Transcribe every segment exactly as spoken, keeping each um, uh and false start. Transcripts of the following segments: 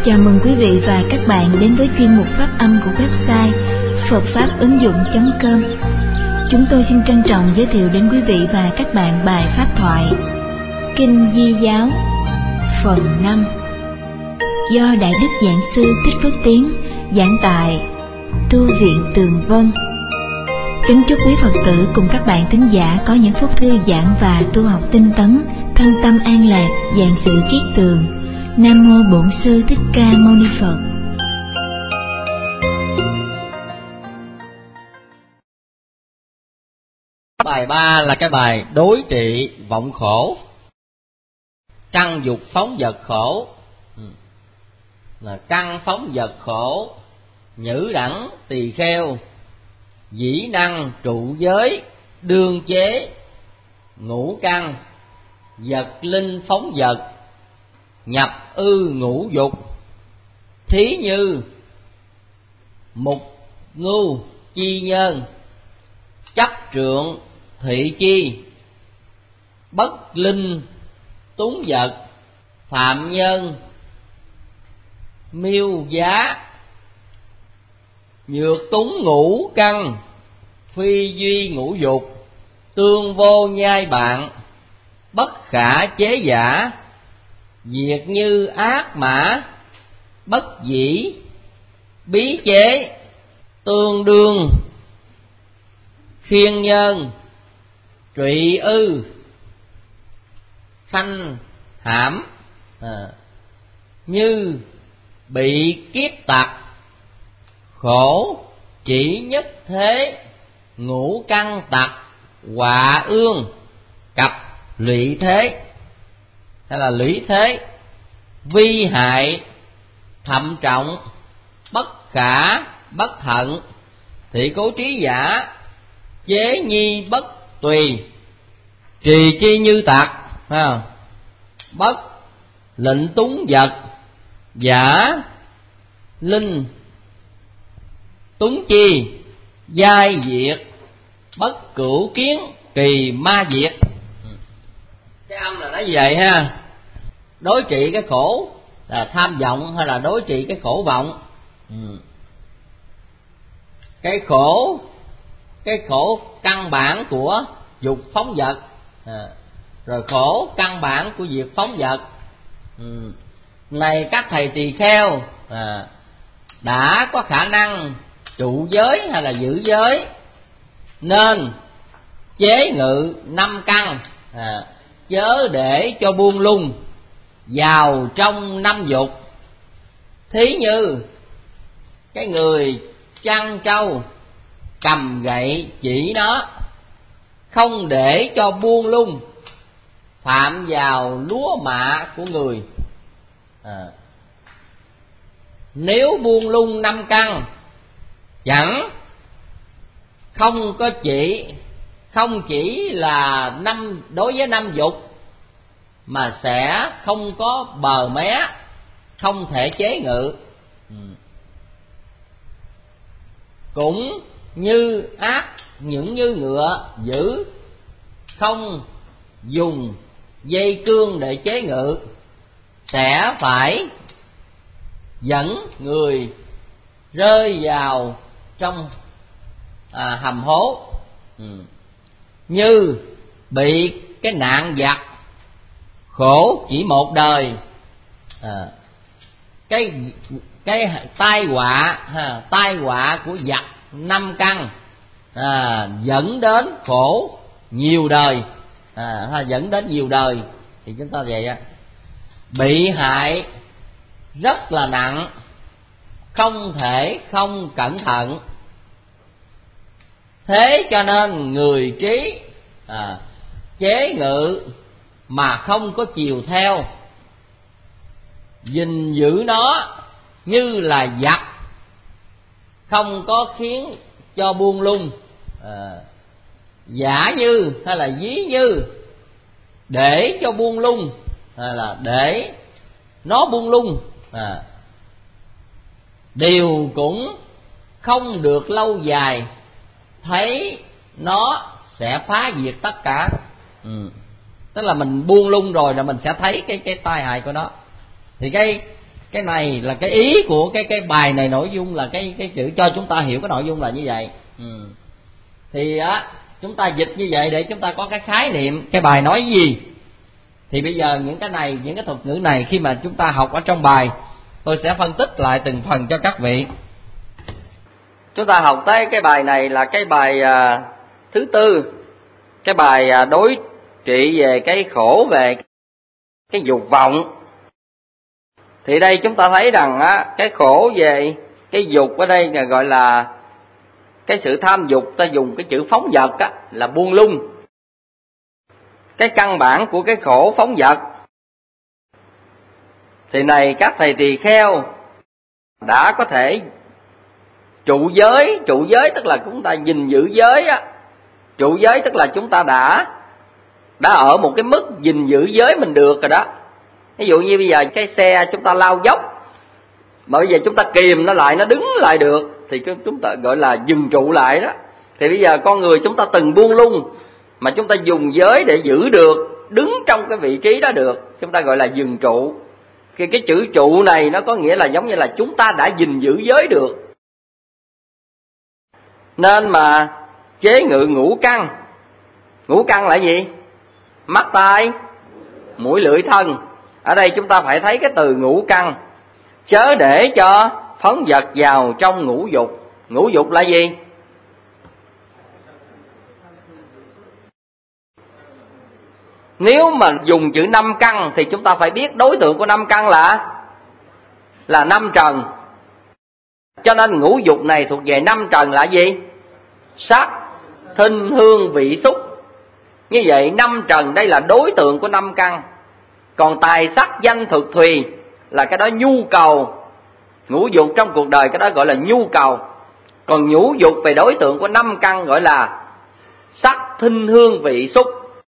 Chào mừng quý vị và các bạn đến với chuyên mục phát âm của website phật pháp ứng dụng chấm com. Chúng tôi xin trân trọng giới thiệu đến quý vị và các bạn bài pháp thoại Kinh Di Giáo phần năm do Đại Đức Giảng Sư Thích Phước Tiến giảng tại Tu viện Tường Vân. Kính chúc quý Phật tử cùng các bạn thính giả có những phút thư giãn và tu học tinh tấn, thân tâm an lạc, vạn sự kiết tường. Nam mô Bổn Sư Thích Ca Mâu Ni Phật. Bài ba là cái bài đối trị vọng khổ. Căn dục phóng vật khổ, là căn phóng vật khổ, nhữ đẳng tỳ kheo, dĩ năng trụ giới, đương chế, ngũ căn, vật linh phóng vật, nhập ư ngũ dục. Thí như mục ngu chi nhân, chấp trượng thị chi, bất linh túng vật, phạm nhân miêu giá, nhược túng ngũ căn, phi duy ngũ dục, tương vô nhai bạn, bất khả chế giả, diệt như ác mã, bất dĩ bí chế, tương đương khiên nhân, trụy ư khanh hãm, à, như bị kiếp tặc, khổ chỉ nhất thế, ngũ căn tặc, họa ương cặp lụy thế, hay là lũy thế, vi hại thậm trọng, bất khả bất thận, thị cố trí giả, chế nhi bất tùy, trì chi như tặc, ha, bất lệnh túng vật, giả linh túng chi, giai diệt, bất cửu kiến, kỳ ma diệt. Cái âm là nói như vậy ha. Đối trị cái khổ là tham vọng hay là đối trị cái khổ vọng. ừ. Cái khổ, cái khổ căn bản của dục phóng vật, à, rồi khổ căn bản của việc phóng vật. ừ. Này các thầy tỳ kheo, à, đã có khả năng trụ giới hay là giữ giới, nên chế ngự năm căn, à, chớ để cho buông lung vào trong năm dục. Thí như cái người chăn trâu cầm gậy chỉ nó, không để cho buông lung phạm vào lúa mạ của người. à, Nếu buông lung năm căn, chẳng không có chỉ không chỉ là năm đối với năm dục, mà sẽ không có bờ mé, không thể chế ngự. ừ. Cũng như ác những như ngựa giữ, không dùng dây cương để chế ngự, sẽ phải dẫn người rơi vào trong à, hầm hố. ừ. Như bị cái nạn giặc, khổ chỉ một đời, à, cái cái tai họa ha, tai họa của giặc năm căn, à, dẫn đến khổ nhiều đời, à, ha, dẫn đến nhiều đời. Thì chúng ta vậy á, bị hại rất là nặng, không thể không cẩn thận. Thế cho nên người trí, à, chế ngự mà không có chiều theo, gìn giữ nó như là giặc, không có khiến cho buông lung, à, giả như hay là dí như để cho buông lung, hay là để nó buông lung, à, điều cũng không được lâu dài, thấy nó sẽ phá diệt tất cả. ừ. Tức là mình buông lung rồi là mình sẽ thấy cái cái tai hại của nó. Thì cái Cái này là cái ý của cái cái bài này, nội dung là cái cái chữ cho chúng ta hiểu cái nội dung là như vậy. Ừ. Thì á chúng ta dịch như vậy để chúng ta có cái khái niệm cái bài nói gì. Thì bây giờ những cái này, những cái thuật ngữ này khi mà chúng ta học ở trong bài, tôi sẽ phân tích lại từng phần cho các vị. Chúng ta học tới cái bài này là cái bài à, thứ tư, cái bài à, đối trị về cái khổ, về cái dục vọng. Thì đây chúng ta thấy rằng á, cái khổ về cái dục ở đây là gọi là cái sự tham dục, ta dùng cái chữ phóng dật á, là buông lung. Cái căn bản của cái khổ phóng dật thì này các thầy tỳ kheo đã có thể trụ giới. Trụ giới tức là chúng ta gìn giữ giới á. Trụ giới tức là chúng ta đã đã ở một cái mức gìn giữ giới mình được rồi đó. Ví dụ như bây giờ cái xe chúng ta lao dốc, mà bây giờ chúng ta kìm nó lại, nó đứng lại được, thì chúng ta gọi là dừng trụ lại đó. Thì bây giờ con người chúng ta từng buông lung, mà chúng ta dùng giới để giữ được, đứng trong cái vị trí đó được, chúng ta gọi là dừng trụ. Thì cái chữ trụ này nó có nghĩa là giống như là chúng ta đã gìn giữ giới được. Nên mà chế ngự ngũ căn. Ngũ căn là gì? Mắt, tai, mũi, lưỡi, thân. Ở đây chúng ta phải thấy cái từ ngũ căn. Chớ để cho phóng dật vào trong ngũ dục. Ngũ dục là gì? Nếu mà dùng chữ năm căn thì chúng ta phải biết đối tượng của năm căn là là năm trần. Cho nên ngũ dục này thuộc về năm trần là gì? Sắc, thinh, hương, vị, xúc. Như vậy năm trần đây là đối tượng của năm căn. Còn tài sắc danh thực thùy là cái đó nhu cầu. Ngũ dục trong cuộc đời cái đó gọi là nhu cầu. Còn ngũ dục về đối tượng của năm căn gọi là sắc, thinh, hương, vị, xúc.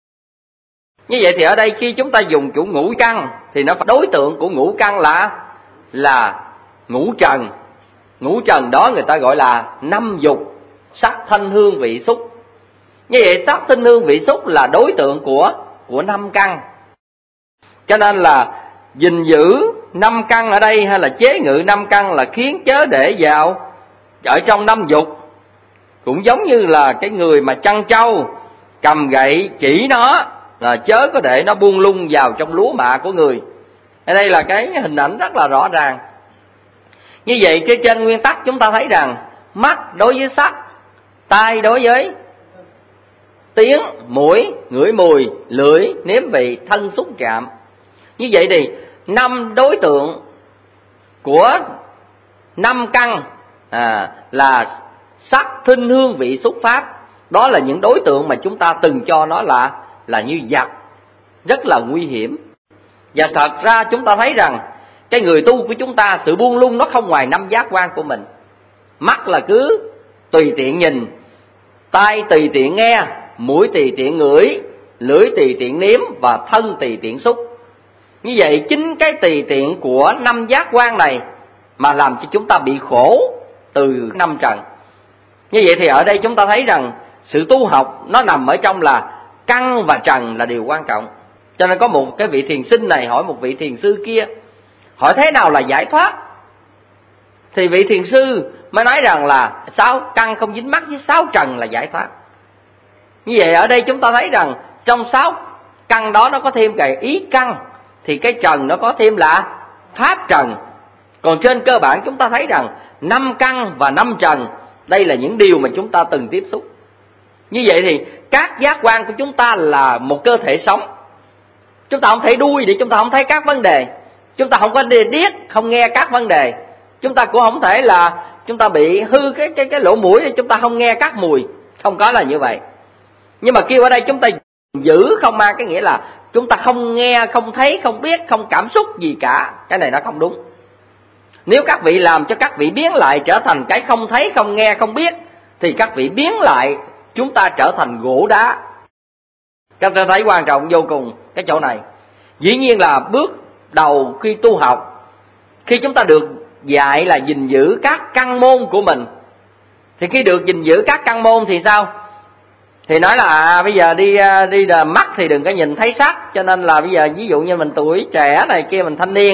Như vậy thì ở đây khi chúng ta dùng chủ ngũ căn thì nó đối tượng của ngũ căn là là ngũ trần. Ngũ trần đó người ta gọi là năm dục: sắc, thanh, hương, vị, xúc. Như vậy sắc, thanh, hương, vị, xúc là đối tượng của của năm căn. Cho nên là gìn giữ năm căn ở đây hay là chế ngự năm căn là khiến chớ để vào ở trong năm dục. Cũng giống như là cái người mà chăn trâu cầm gậy chỉ nó là chớ có để nó buông lung vào trong lúa mạ của người. Ở đây là cái hình ảnh rất là rõ ràng. Như vậy trên trên nguyên tắc chúng ta thấy rằng mắt đối với sắc, tai đối với tiếng, mũi ngửi mùi, lưỡi nếm vị, thân xúc chạm. Như vậy thì năm đối tượng của năm căn à, là sắc, thinh, hương, vị, xúc, pháp. Đó là những đối tượng mà chúng ta từng cho nó là là như vật, rất là nguy hiểm. Và thật ra chúng ta thấy rằng cái người tu của chúng ta, sự buông lung nó không ngoài năm giác quan của mình. Mắt là cứ tùy tiện nhìn, tai tùy tiện nghe, mũi tùy tiện ngửi, lưỡi tùy tiện nếm và thân tùy tiện xúc. Như vậy chính cái tùy tiện của năm giác quan này mà làm cho chúng ta bị khổ từ năm trần. Như vậy thì ở đây chúng ta thấy rằng sự tu học nó nằm ở trong là căn và trần là điều quan trọng. Cho nên có một cái vị thiền sinh này hỏi một vị thiền sư kia, hỏi thế nào là giải thoát? Thì vị thiền sư mới nói rằng là sáu căn không dính mắc với sáu trần là giải thoát. Như vậy ở đây chúng ta thấy rằng trong sáu căn đó nó có thêm cái ý căn, thì cái trần nó có thêm là pháp trần. Còn trên cơ bản chúng ta thấy rằng năm căn và năm trần đây là những điều mà chúng ta từng tiếp xúc. Như vậy thì các giác quan của chúng ta là một cơ thể sống. Chúng ta không thể đuôi để chúng ta không thấy các vấn đề. Chúng ta không có điếc, không nghe các vấn đề. Chúng ta cũng không thể là chúng ta bị hư cái cái cái lỗ mũi để chúng ta không nghe các mùi. Không có là như vậy. Nhưng mà kêu ở đây chúng ta giữ không mang cái nghĩa là chúng ta không nghe, không thấy, không biết, không cảm xúc gì cả. Cái này nó không đúng. Nếu các vị làm cho các vị biến lại trở thành cái không thấy, không nghe, không biết, thì các vị biến lại chúng ta trở thành gỗ đá. Các ta thấy quan trọng vô cùng cái chỗ này. Dĩ nhiên là bước đầu khi tu học, khi chúng ta được dạy là gìn giữ các căn môn của mình, thì khi được gìn giữ các căn môn thì sao? Thì nói là à, bây giờ đi đi là mắt thì đừng có nhìn thấy sắc. Cho nên là bây giờ ví dụ như mình tuổi trẻ này kia, mình thanh niên,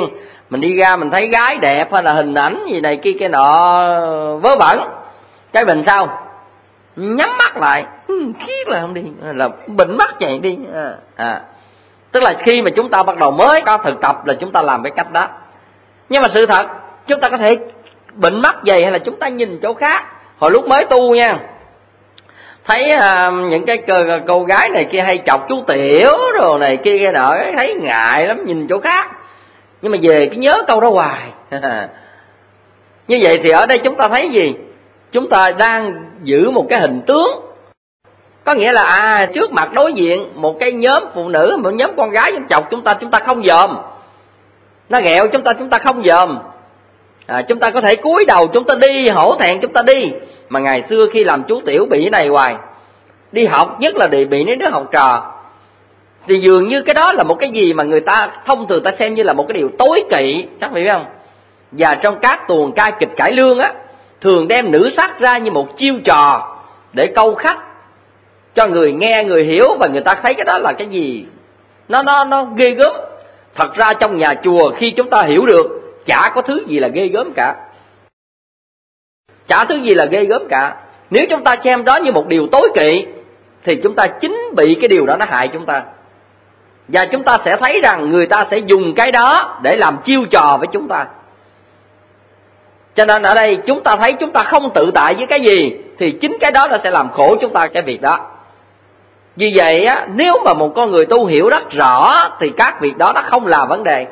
Mình đi ra mình thấy gái đẹp hay là hình ảnh gì này kia cái nọ vớ vẩn, cái mình sao nhắm mắt lại, khiết là không đi, là bệnh mắt vậy đi. À, à. Tức là khi mà chúng ta bắt đầu mới có thực tập là chúng ta làm cái cách đó. Nhưng mà sự thật chúng ta có thể bệnh mắt vậy hay là chúng ta nhìn chỗ khác. Hồi lúc mới tu nha, thấy uh, những cái cô, cô gái này kia hay chọc chú Tiểu rồi này kia cái nọ, thấy ngại lắm, nhìn chỗ khác. Nhưng mà về cái nhớ câu đó hoài. Như vậy thì ở đây chúng ta thấy gì? Chúng ta đang giữ một cái hình tướng. Có nghĩa là à trước mặt đối diện một cái nhóm phụ nữ, một nhóm con gái chọc chúng ta, chúng ta không dòm. Nó ghẹo chúng ta, chúng ta không dòm. À, chúng ta có thể cúi đầu chúng ta đi, hổ thẹn chúng ta đi. Mà ngày xưa khi làm chú Tiểu bị cái này hoài. Đi học nhất là bị mấy đứa học trò. Thì dường như cái đó là một cái gì mà người ta thông thường ta xem như là một cái điều tối kỵ, chắc phải biết không? Và trong các tuồng ca kịch cải lương á, thường đem nữ sắc ra như một chiêu trò để câu khách cho người nghe, người hiểu, và người ta thấy cái đó là cái gì nó nó nó ghê gớm. Thật ra trong nhà chùa khi chúng ta hiểu được, chả có thứ gì là ghê gớm cả. Chả thứ gì là ghê gớm cả. Nếu chúng ta xem đó như một điều tối kỵ thì chúng ta chính bị cái điều đó nó hại chúng ta. Và chúng ta sẽ thấy rằng người ta sẽ dùng cái đó để làm chiêu trò với chúng ta. Cho nên ở đây chúng ta thấy chúng ta không tự tại với cái gì thì chính cái đó nó sẽ làm khổ chúng ta cái việc đó. Vì vậy á, nếu mà một con người tu hiểu rất rõ thì các việc đó nó không là vấn đề.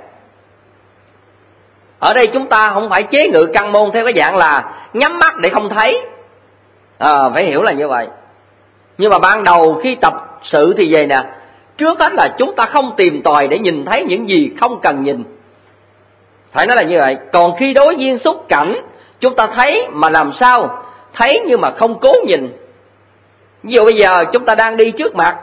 Ở đây chúng ta không phải chế ngự căn môn theo cái dạng là nhắm mắt để không thấy. À, phải hiểu là như vậy. Nhưng mà ban đầu khi tập sự thì vậy nè, trước hết là chúng ta không tìm tòi để nhìn thấy những gì không cần nhìn. Phải nói là như vậy. Còn khi đối duyên xúc cảnh, chúng ta thấy mà làm sao? Thấy nhưng mà không cố nhìn. Ví dụ bây giờ chúng ta đang đi trước mặt,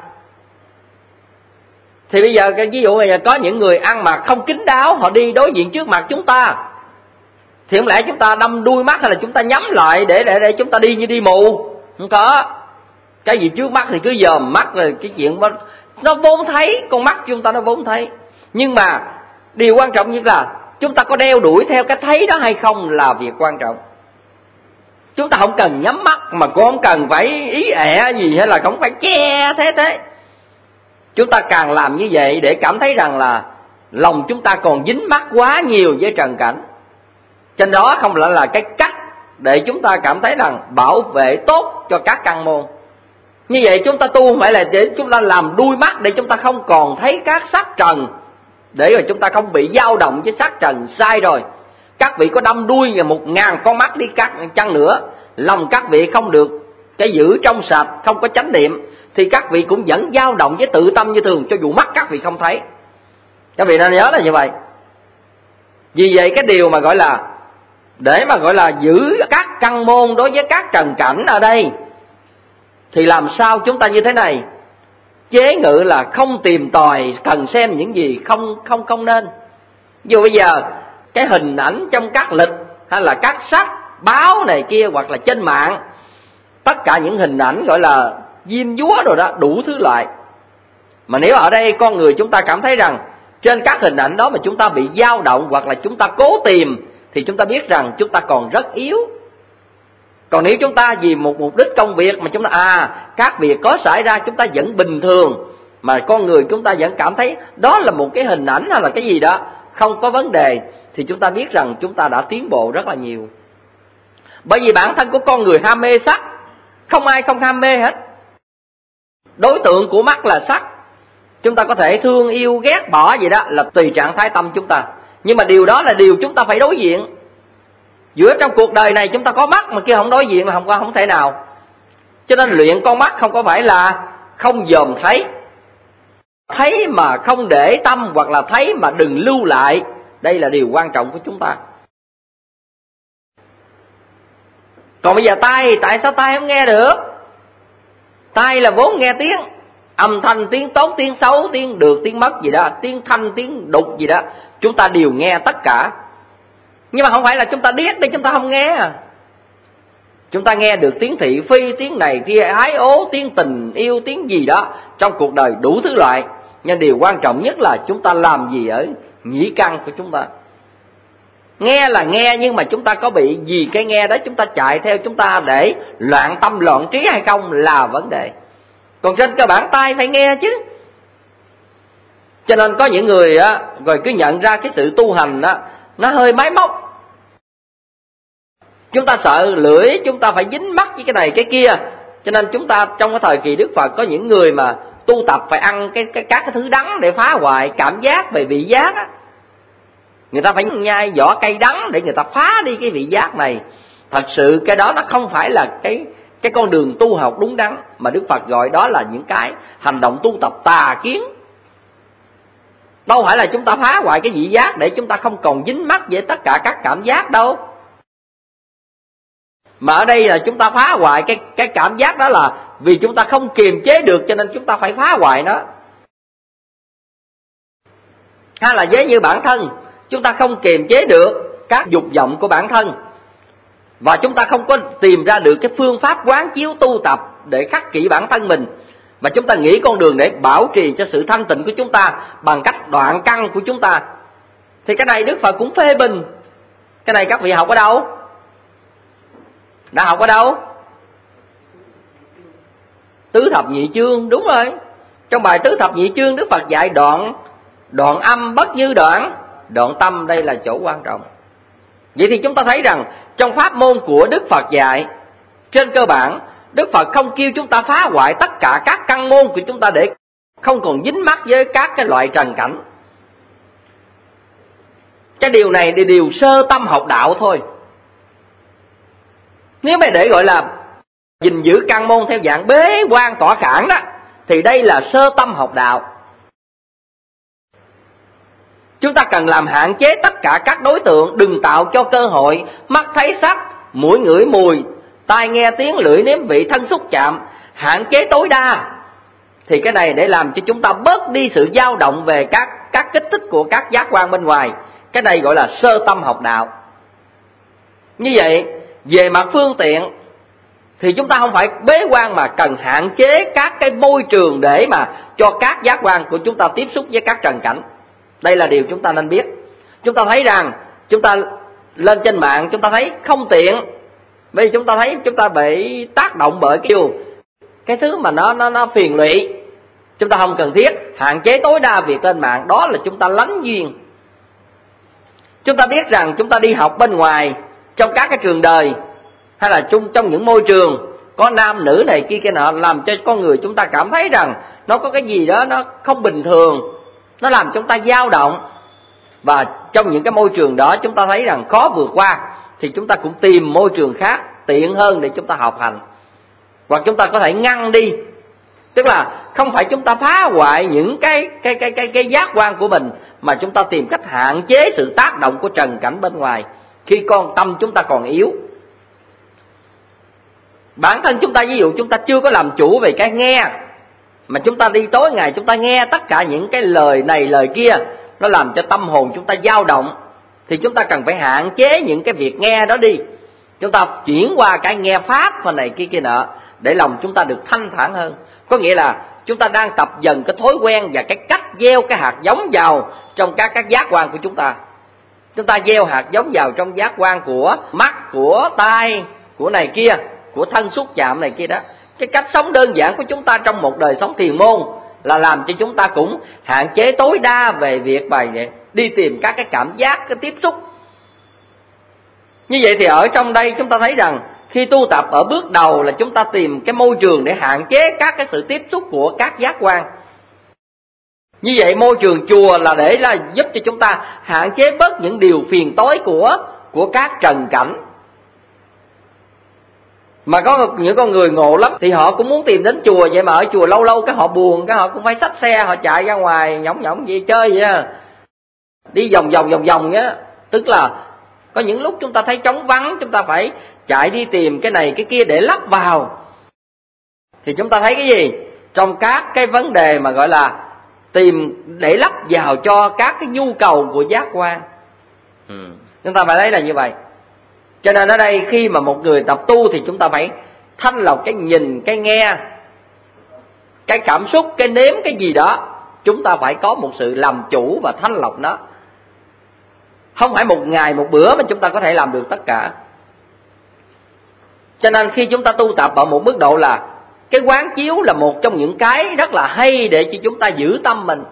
thì bây giờ ví dụ bây giờ có những người ăn mặc không kín đáo, họ đi đối diện trước mặt chúng ta, thì không lẽ chúng ta đâm đuôi mắt hay là chúng ta nhắm lại để để, để chúng ta đi như đi mù? Không có. Cái gì trước mắt thì cứ dòm mắt, rồi cái chuyện đó, nó vốn thấy, con mắt chúng ta nó vốn thấy. Nhưng mà điều quan trọng nhất là chúng ta có đeo đuổi theo cái thấy đó hay không là việc quan trọng. Chúng ta không cần nhắm mắt, mà cũng không cần phải ý ẹ gì hay là không phải che thế thế. Chúng ta càng làm như vậy để cảm thấy rằng là lòng chúng ta còn dính mắc quá nhiều với trần cảnh. Trên đó không phải là cái cách để chúng ta cảm thấy rằng bảo vệ tốt cho các căn môn. Như vậy chúng ta tu không phải là để chúng ta làm đuôi mắt để chúng ta không còn thấy các sắc trần, để rồi chúng ta không bị dao động với sắc trần. Sai rồi. Các vị có đâm đuôi và một ngàn con mắt đi cắt chăng nữa, lòng các vị không được cái giữ trong sạch, không có chánh niệm, thì các vị cũng vẫn dao động với tự tâm như thường, cho dù mắt các vị không thấy. Các vị nên nhớ là như vậy. Vì vậy cái điều mà gọi là để mà gọi là giữ các căn môn đối với các trần cảnh ở đây, thì làm sao chúng ta như thế này? Chế ngự là không tìm tòi cần xem những gì không không không nên. Ví dụ bây giờ cái hình ảnh trong các lịch hay là các sách báo này kia, hoặc là trên mạng, tất cả những hình ảnh gọi là diêm dúa rồi đó, đủ thứ loại. Mà nếu ở đây con người chúng ta cảm thấy rằng trên các hình ảnh đó mà chúng ta bị dao động, hoặc là chúng ta cố tìm, thì chúng ta biết rằng chúng ta còn rất yếu. Còn nếu chúng ta vì một mục đích công việc mà chúng ta à các việc có xảy ra chúng ta vẫn bình thường, mà con người chúng ta vẫn cảm thấy đó là một cái hình ảnh hay là cái gì đó không có vấn đề, thì chúng ta biết rằng chúng ta đã tiến bộ rất là nhiều. Bởi vì bản thân của con người ham mê sắc, không ai không ham mê hết. Đối tượng của mắt là sắc. Chúng ta có thể thương yêu ghét bỏ gì đó là tùy trạng thái tâm chúng ta. Nhưng mà điều đó là điều chúng ta phải đối diện. Giữa trong cuộc đời này chúng ta có mắt mà kia không đối diện là không có không thể nào. Cho nên luyện con mắt không có phải là không dòm thấy, thấy mà không để tâm, hoặc là thấy mà đừng lưu lại. Đây là điều quan trọng của chúng ta. Còn bây giờ tai, tại sao tai không nghe được? Tai là vốn nghe tiếng, âm thanh, tiếng tốt, tiếng xấu, tiếng được, tiếng mất gì đó, tiếng thanh, tiếng đục gì đó, chúng ta đều nghe tất cả. Nhưng mà không phải là chúng ta điếc để chúng ta không nghe. Chúng ta nghe được tiếng thị phi, tiếng này kia ái ố, tiếng tình yêu, tiếng gì đó trong cuộc đời đủ thứ loại. Nhưng điều quan trọng nhất là chúng ta làm gì ở nhĩ căn của chúng ta. Nghe là nghe, nhưng mà chúng ta có bị vì cái nghe đó chúng ta chạy theo chúng ta để loạn tâm loạn trí hay không là vấn đề. Còn trên cơ bản tai phải nghe chứ. Cho nên có những người á, rồi cứ nhận ra cái sự tu hành á, nó hơi máy móc. Chúng ta sợ lưỡi, chúng ta phải dính mắc với cái này cái kia. Cho nên chúng ta trong cái thời kỳ Đức Phật có những người mà tu tập phải ăn cái, cái các cái thứ đắng để phá hoại cảm giác về vị giác á. Người ta phải nhai vỏ cây đắng để người ta phá đi cái vị giác này. Thật sự cái đó nó không phải là cái cái con đường tu học đúng đắn, mà Đức Phật gọi đó là những cái hành động tu tập tà kiến. Đâu phải là chúng ta phá hoại cái vị giác để chúng ta không còn dính mắc với tất cả các cảm giác đâu. Mà ở đây là chúng ta phá hoại cái cái cảm giác đó là vì chúng ta không kiềm chế được, cho nên chúng ta phải phá hoại nó. Hay là giống như bản thân, chúng ta không kiềm chế được các dục vọng của bản thân, và chúng ta không có tìm ra được cái phương pháp quán chiếu tu tập để khắc kỷ bản thân mình, và chúng ta nghĩ con đường để bảo trì cho sự thanh tịnh của chúng ta bằng cách đoạn căn của chúng ta, thì cái này Đức Phật cũng phê bình. Cái này các vị học ở đâu? Đã học ở đâu? Tứ thập nhị chương, đúng rồi. Trong bài tứ thập nhị chương Đức Phật dạy đoạn đoạn âm bất như đoạn, đoạn tâm, đây là chỗ quan trọng. Vậy thì chúng ta thấy rằng trong pháp môn của Đức Phật dạy, trên cơ bản Đức Phật không kêu chúng ta phá hoại tất cả các căn môn của chúng ta để không còn dính mắc với các cái loại trần cảnh. Cái điều này là điều sơ tâm học đạo thôi. Nếu mà để gọi là gìn giữ căn môn theo dạng bế quan tỏa cản đó, thì đây là sơ tâm học đạo. Chúng ta cần làm hạn chế tất cả các đối tượng, đừng tạo cho cơ hội mắt thấy sắc, mũi ngửi mùi, tai nghe tiếng, lưỡi nếm vị, thân xúc chạm, hạn chế tối đa. Thì cái này để làm cho chúng ta bớt đi sự dao động về các các kích thích của các giác quan bên ngoài. Cái này gọi là sơ tâm học đạo. Như vậy, về mặt phương tiện thì chúng ta không phải bế quan, mà cần hạn chế các cái môi trường để mà cho các giác quan của chúng ta tiếp xúc với các trần cảnh. Đây là điều chúng ta nên biết. Chúng ta thấy rằng chúng ta lên trên mạng chúng ta thấy không tiện, bởi vì chúng ta thấy chúng ta bị tác động bởi cái điều cái thứ mà nó nó nó phiền lụy. Chúng ta không cần thiết, hạn chế tối đa việc lên mạng, đó là chúng ta lánh duyên. Chúng ta biết rằng chúng ta đi học bên ngoài, trong các cái trường đời, hay là chung trong những môi trường có nam nữ này kia kia nọ, làm cho con người chúng ta cảm thấy rằng nó có cái gì đó nó không bình thường, nó làm chúng ta dao động. Và trong những cái môi trường đó chúng ta thấy rằng khó vượt qua, thì chúng ta cũng tìm môi trường khác tiện hơn để chúng ta học hành, hoặc chúng ta có thể ngăn đi. Tức là không phải chúng ta phá hoại những cái cái cái cái cái giác quan của mình, mà chúng ta tìm cách hạn chế sự tác động của trần cảnh bên ngoài khi con tâm chúng ta còn yếu. Bản thân chúng ta, ví dụ chúng ta chưa có làm chủ về cái nghe, mà chúng ta đi tối ngày chúng ta nghe tất cả những cái lời này lời kia, nó làm cho tâm hồn chúng ta dao động, thì chúng ta cần phải hạn chế những cái việc nghe đó đi. Chúng ta chuyển qua cái nghe pháp và này kia kia nọ, để lòng chúng ta được thanh thản hơn. Có nghĩa là chúng ta đang tập dần cái thói quen và cái cách gieo cái hạt giống vào trong các các giác quan của chúng ta. Chúng ta gieo hạt giống vào trong giác quan của mắt, của tai, của này kia, của thân xúc chạm này kia đó. Cái cách sống đơn giản của chúng ta trong một đời sống thiền môn là làm cho chúng ta cũng hạn chế tối đa về việc bài đi tìm các cái cảm giác, cái tiếp xúc. Như vậy thì ở trong đây chúng ta thấy rằng khi tu tập ở bước đầu là chúng ta tìm cái môi trường để hạn chế các cái sự tiếp xúc của các giác quan. Như vậy môi trường chùa là để là giúp cho chúng ta hạn chế bớt những điều phiền tối của của các trần cảnh. Mà có những con người ngộ lắm thì họ cũng muốn tìm đến chùa, vậy mà ở chùa lâu lâu cái họ buồn, cái họ cũng phải xách xe họ chạy ra ngoài nhõng nhõng gì chơi vậy à. Đi vòng vòng vòng vòng á, tức là có những lúc chúng ta thấy trống vắng, chúng ta phải chạy đi tìm cái này cái kia để lắp vào. Thì chúng ta thấy cái gì? Trong các cái vấn đề mà gọi là tìm để lắp vào cho các cái nhu cầu của giác quan, ừ. Chúng ta phải thấy là như vậy. Cho nên ở đây khi mà một người tập tu thì chúng ta phải thanh lọc cái nhìn, cái nghe, cái cảm xúc, cái nếm, cái gì đó. Chúng ta phải có một sự làm chủ và thanh lọc nó. Không phải một ngày một bữa mà chúng ta có thể làm được tất cả. Cho nên khi chúng ta tu tập ở một mức độ là cái quán chiếu là một trong những cái rất là hay để cho chúng ta giữ tâm mình.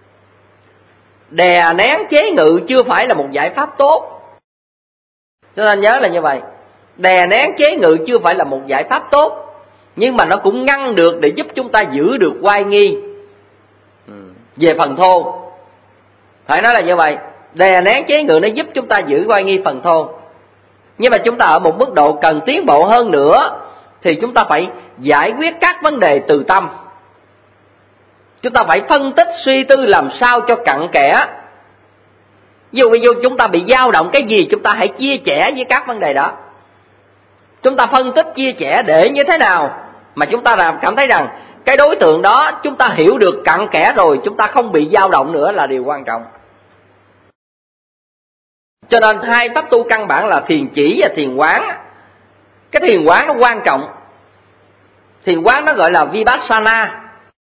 Đè nén chế ngự chưa phải là một giải pháp tốt. Cho nên nhớ là như vậy. Đè nén chế ngự chưa phải là một giải pháp tốt, nhưng mà nó cũng ngăn được để giúp chúng ta giữ được oai nghi về phần thô. Phải nói là như vậy. Đè nén chế ngự nó giúp chúng ta giữ oai nghi phần thô. Nhưng mà chúng ta ở một mức độ cần tiến bộ hơn nữa thì chúng ta phải giải quyết các vấn đề từ tâm. Chúng ta phải phân tích suy tư làm sao cho cặn kẽ. Ví dụ, ví dụ chúng ta bị dao động cái gì, chúng ta hãy chia sẻ với các vấn đề đó. Chúng ta phân tích chia sẻ để như thế nào mà chúng ta cảm thấy rằng cái đối tượng đó chúng ta hiểu được cặn kẽ rồi, chúng ta không bị dao động nữa là điều quan trọng. Cho nên hai pháp tu căn bản là thiền chỉ và thiền quán. Cái thiền quán nó quan trọng. Thiền quán nó gọi là Vipassana.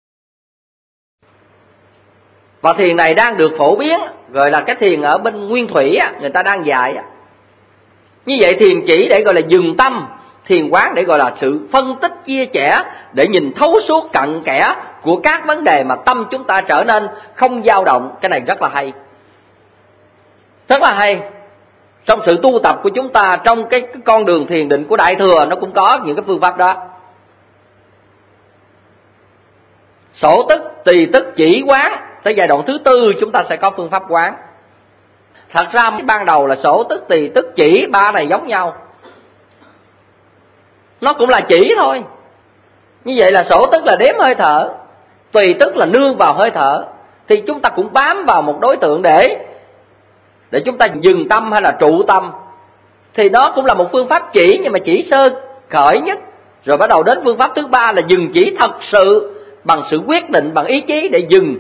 Và thiền này đang được phổ biến, gọi là cái thiền ở bên Nguyên Thủy người ta đang dạy. Như vậy thiền chỉ để gọi là dừng tâm, thiền quán để gọi là sự phân tích chia sẻ, để nhìn thấu suốt cặn kẽ của các vấn đề mà tâm chúng ta trở nên không dao động. Cái này rất là hay. Rất là hay. Trong sự tu tập của chúng ta, trong cái, cái con đường thiền định của Đại Thừa, nó cũng có những cái phương pháp đó. Sổ tức, tỳ tức, chỉ quán. Tới giai đoạn thứ tư chúng ta sẽ có phương pháp quán. Thật ra ban đầu là sổ tức, tỳ tức, chỉ, ba này giống nhau. Nó cũng là chỉ thôi. Như vậy là sổ tức là đếm hơi thở, tỳ tức là nương vào hơi thở. Thì chúng ta cũng bám vào một đối tượng để Để chúng ta dừng tâm hay là trụ tâm. Thì đó cũng là một phương pháp chỉ, nhưng mà chỉ sơ khởi nhất. Rồi bắt đầu đến phương pháp thứ ba là dừng chỉ thật sự, bằng sự quyết định, bằng ý chí để dừng.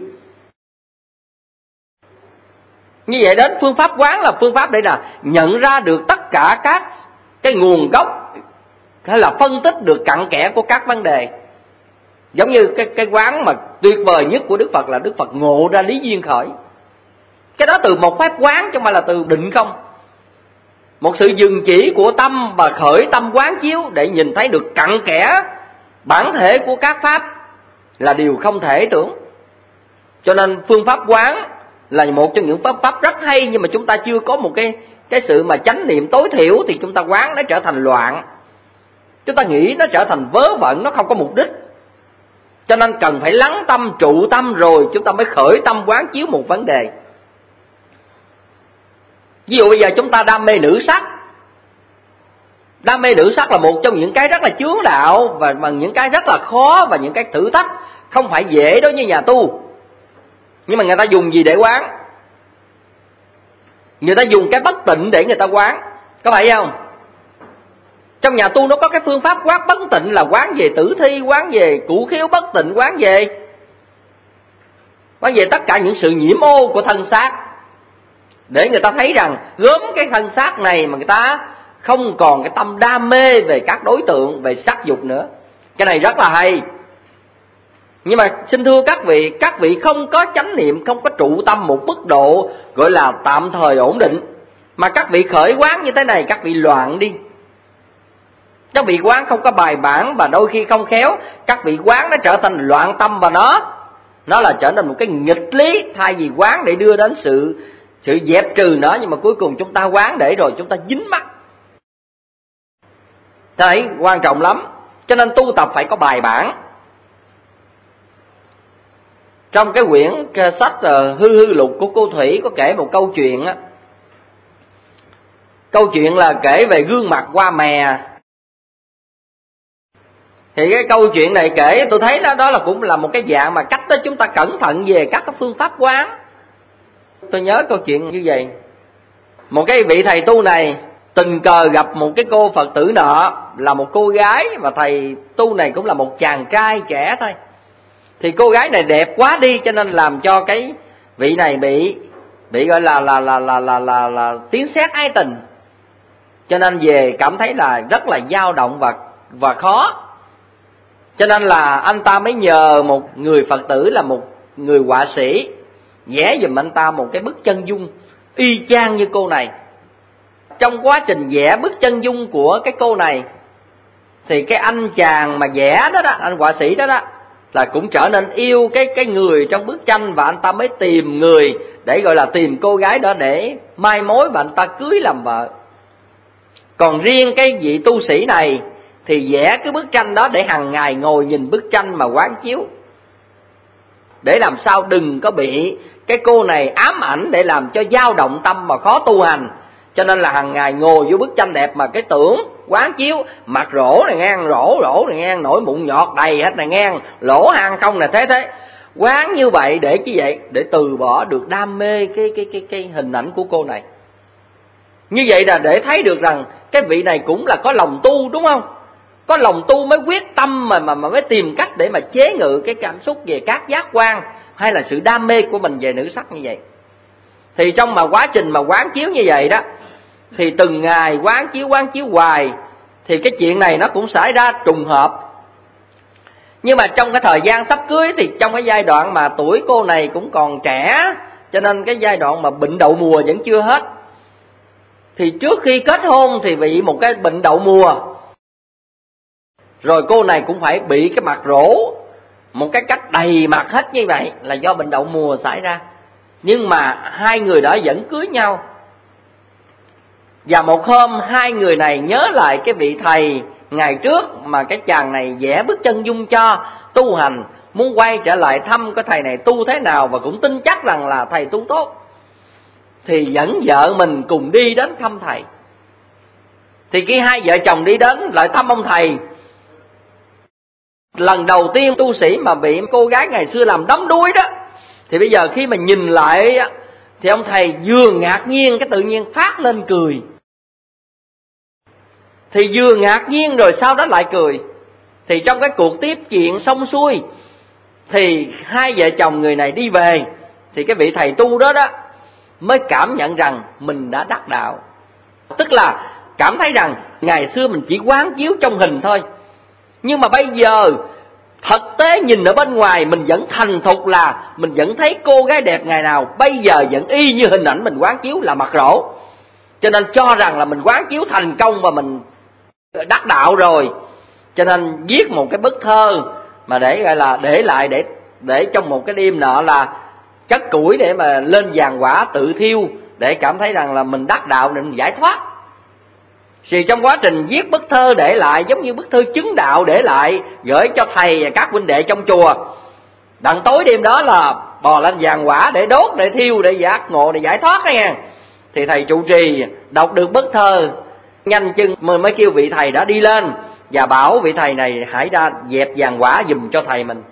Như vậy đến phương pháp quán là phương pháp để là nhận ra được tất cả các cái nguồn gốc, hay là phân tích được cặn kẽ của các vấn đề. Giống như cái, cái quán mà tuyệt vời nhất của Đức Phật là Đức Phật ngộ ra lý duyên khởi. Cái đó từ một pháp quán chứ không phải là từ định không. Một sự dừng chỉ của tâm và khởi tâm quán chiếu để nhìn thấy được cặn kẽ bản thể của các pháp là điều không thể tưởng. Cho nên phương pháp quán là một trong những pháp pháp rất hay, nhưng mà chúng ta chưa có một cái cái sự mà chánh niệm tối thiểu thì chúng ta quán nó trở thành loạn. Chúng ta nghĩ nó trở thành vớ vẩn, nó không có mục đích. Cho nên cần phải lắng tâm, trụ tâm rồi chúng ta mới khởi tâm quán chiếu một vấn đề. Ví dụ bây giờ chúng ta đam mê nữ sắc. Đam mê nữ sắc là một trong những cái rất là chướng đạo, và bằng những cái rất là khó, và những cái thử thách không phải dễ đối với nhà tu. Nhưng mà người ta dùng gì để quán? Người ta dùng cái bất tịnh để người ta quán. Có phải không? Trong nhà tu nó có cái phương pháp quán bất tịnh là quán về tử thi, quán về củ khiếu bất tịnh, quán về Quán về tất cả những sự nhiễm ô của thân xác, để người ta thấy rằng gớm cái thân xác này mà người ta không còn cái tâm đam mê về các đối tượng, về sắc dục nữa. Cái này rất là hay. Nhưng mà xin thưa các vị, các vị không có chánh niệm, không có trụ tâm một mức độ gọi là tạm thời ổn định, mà các vị khởi quán như thế này, các vị loạn đi. Các vị quán không có bài bản, và đôi khi không khéo, các vị quán nó trở thành loạn tâm, và nó Nó là trở thành một cái nghịch lý. Thay vì quán để đưa đến sự Sự dẹp trừ nó, nhưng mà cuối cùng chúng ta quán để rồi chúng ta dính mắc. Đấy, quan trọng lắm. Cho nên tu tập phải có bài bản. Trong cái quyển sách Hư Hư Lục của cô Thủy có kể một câu chuyện á. Câu chuyện là kể về gương mặt qua mè. Thì cái câu chuyện này kể tôi thấy đó, đó là cũng là một cái dạng mà cách đó chúng ta cẩn thận về các cái phương pháp quán. Tôi nhớ câu chuyện như vậy. Một cái vị thầy tu này tình cờ gặp một cái cô Phật tử nọ là một cô gái, và thầy tu này cũng là một chàng trai trẻ thôi. Thì cô gái này đẹp quá đi, cho nên làm cho cái vị này bị bị gọi là là là là là là, là tiếng sét ái tình. Cho nên về cảm thấy là rất là dao động và và khó. Cho nên là anh ta mới nhờ một người Phật tử là một người họa sĩ vẽ giùm anh ta một cái bức chân dung y chang như cô này. Trong quá trình vẽ bức chân dung của cái cô này thì cái anh chàng mà vẽ đó đó, anh họa sĩ đó đó, là cũng trở nên yêu cái cái người trong bức tranh, và anh ta mới tìm người để gọi là tìm cô gái đó để mai mối và anh ta cưới làm vợ. Còn riêng cái vị tu sĩ này thì vẽ cái bức tranh đó để hàng ngày ngồi nhìn bức tranh mà quán chiếu, để làm sao đừng có bị cái cô này ám ảnh, để làm cho dao động tâm mà khó tu hành. Cho nên là hàng ngày ngồi vô bức tranh đẹp mà cái tưởng quán chiếu, mặt rỗ này ngang, rỗ rỗ này ngang, nổi mụn nhọt đầy hết này ngang, lỗ hang không này, thế thế quán như vậy để chi vậy? Để từ bỏ được đam mê cái cái cái cái hình ảnh của cô này. Như vậy là để thấy được rằng cái vị này cũng là có lòng tu, đúng không? Có lòng tu mới quyết tâm mà mà mà mới tìm cách để mà chế ngự cái cảm xúc về các giác quan hay là sự đam mê của mình về nữ sắc như vậy. Thì trong mà quá trình mà quán chiếu như vậy đó, thì từng ngày quán chiếu quán chiếu hoài, thì cái chuyện này nó cũng xảy ra trùng hợp. Nhưng mà trong cái thời gian sắp cưới thì trong cái giai đoạn mà tuổi cô này cũng còn trẻ, cho nên cái giai đoạn mà bệnh đậu mùa vẫn chưa hết. Thì trước khi kết hôn thì bị một cái bệnh đậu mùa, rồi cô này cũng phải bị cái mặt rỗ một cái cách đầy mặt hết như vậy, là do bệnh đậu mùa xảy ra. Nhưng mà hai người đó vẫn cưới nhau. Và một hôm hai người này nhớ lại cái vị thầy ngày trước mà cái chàng này vẽ bức chân dung cho tu hành, muốn quay trở lại thăm cái thầy này tu thế nào, và cũng tin chắc rằng là thầy tu tốt, thì dẫn vợ mình cùng đi đến thăm thầy. Thì khi hai vợ chồng đi đến lại thăm ông thầy, lần đầu tiên tu sĩ mà bị cô gái ngày xưa làm đắm đuối đó, thì bây giờ khi mà nhìn lại thì ông thầy vừa ngạc nhiên cái tự nhiên phát lên cười. Thì vừa ngạc nhiên rồi sau đó lại cười. Thì trong cái cuộc tiếp chuyện xong xuôi thì hai vợ chồng người này đi về, thì cái vị thầy tu đó đó mới cảm nhận rằng mình đã đắc đạo. Tức là cảm thấy rằng ngày xưa mình chỉ quán chiếu trong hình thôi, nhưng mà bây giờ thực tế nhìn ở bên ngoài mình vẫn thành thục, là mình vẫn thấy cô gái đẹp ngày nào bây giờ vẫn y như hình ảnh mình quán chiếu là mặt rỗ. Cho nên cho rằng là mình quán chiếu thành công và mình đắc đạo rồi. Cho nên viết một cái bức thơ mà để gọi là để lại để để trong một cái đêm nọ là chất củi để mà lên vàng quả tự thiêu, để cảm thấy rằng là mình đắc đạo để mình giải thoát. Thì trong quá trình viết bức thơ để lại giống như bức thư chứng đạo để lại, gửi cho thầy và các huynh đệ trong chùa. Đặng tối đêm đó là bò lên vàng quả để đốt, để thiêu, để giác ngộ, để giải thoát đó nha. Thì thầy trụ trì đọc được bức thơ, nhanh chân mới mới kêu vị thầy đã đi lên và bảo vị thầy này hãy ra dẹp vàng quả giùm cho thầy mình.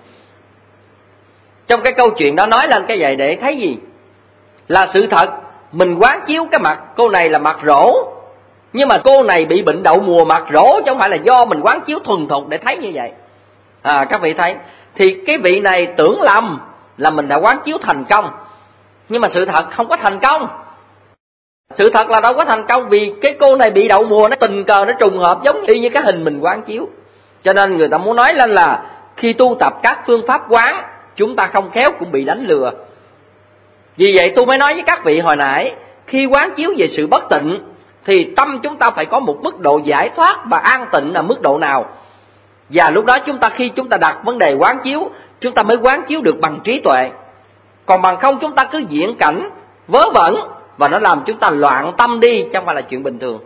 Trong cái câu chuyện đó nói lên cái vậy để thấy gì? Là sự thật, mình quán chiếu cái mặt cô này là mặt rỗ, nhưng mà cô này bị bệnh đậu mùa mặt rỗ, chứ không phải là do mình quán chiếu thuần thục để thấy như vậy. À, các vị thấy, thì cái vị này tưởng lầm là mình đã quán chiếu thành công, nhưng mà sự thật không có thành công. Sự thật là đâu có thành công, vì cái cô này bị đậu mùa nó tình cờ nó trùng hợp giống y như cái hình mình quán chiếu. Cho nên người ta muốn nói lên là khi tu tập các phương pháp quán, chúng ta không khéo cũng bị đánh lừa. Vì vậy tôi mới nói với các vị hồi nãy, khi quán chiếu về sự bất tịnh thì tâm chúng ta phải có một mức độ giải thoát và an tịnh là mức độ nào. Và lúc đó chúng ta khi chúng ta đặt vấn đề quán chiếu, chúng ta mới quán chiếu được bằng trí tuệ. Còn bằng không chúng ta cứ diễn cảnh vớ vẩn và nó làm chúng ta loạn tâm đi, chứ không phải là chuyện bình thường.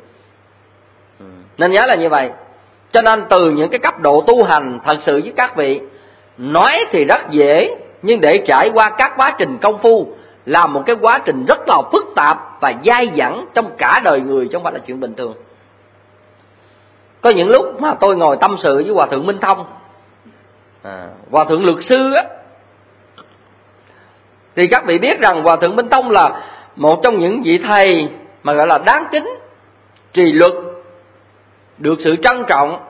Nên nhớ là như vậy. Cho nên từ những cái cấp độ tu hành, thật sự với các vị, nói thì rất dễ, nhưng để trải qua các quá trình công phu là một cái quá trình rất là phức tạp và dai dẳng trong cả đời người, chứ không phải là chuyện bình thường. Có những lúc mà tôi ngồi tâm sự với Hòa Thượng Minh Thông, à, Hòa Thượng Luật Sư á, thì các vị biết rằng Hòa Thượng Minh Thông là một trong những vị thầy mà gọi là đáng kính, trì luật, được sự trân trọng.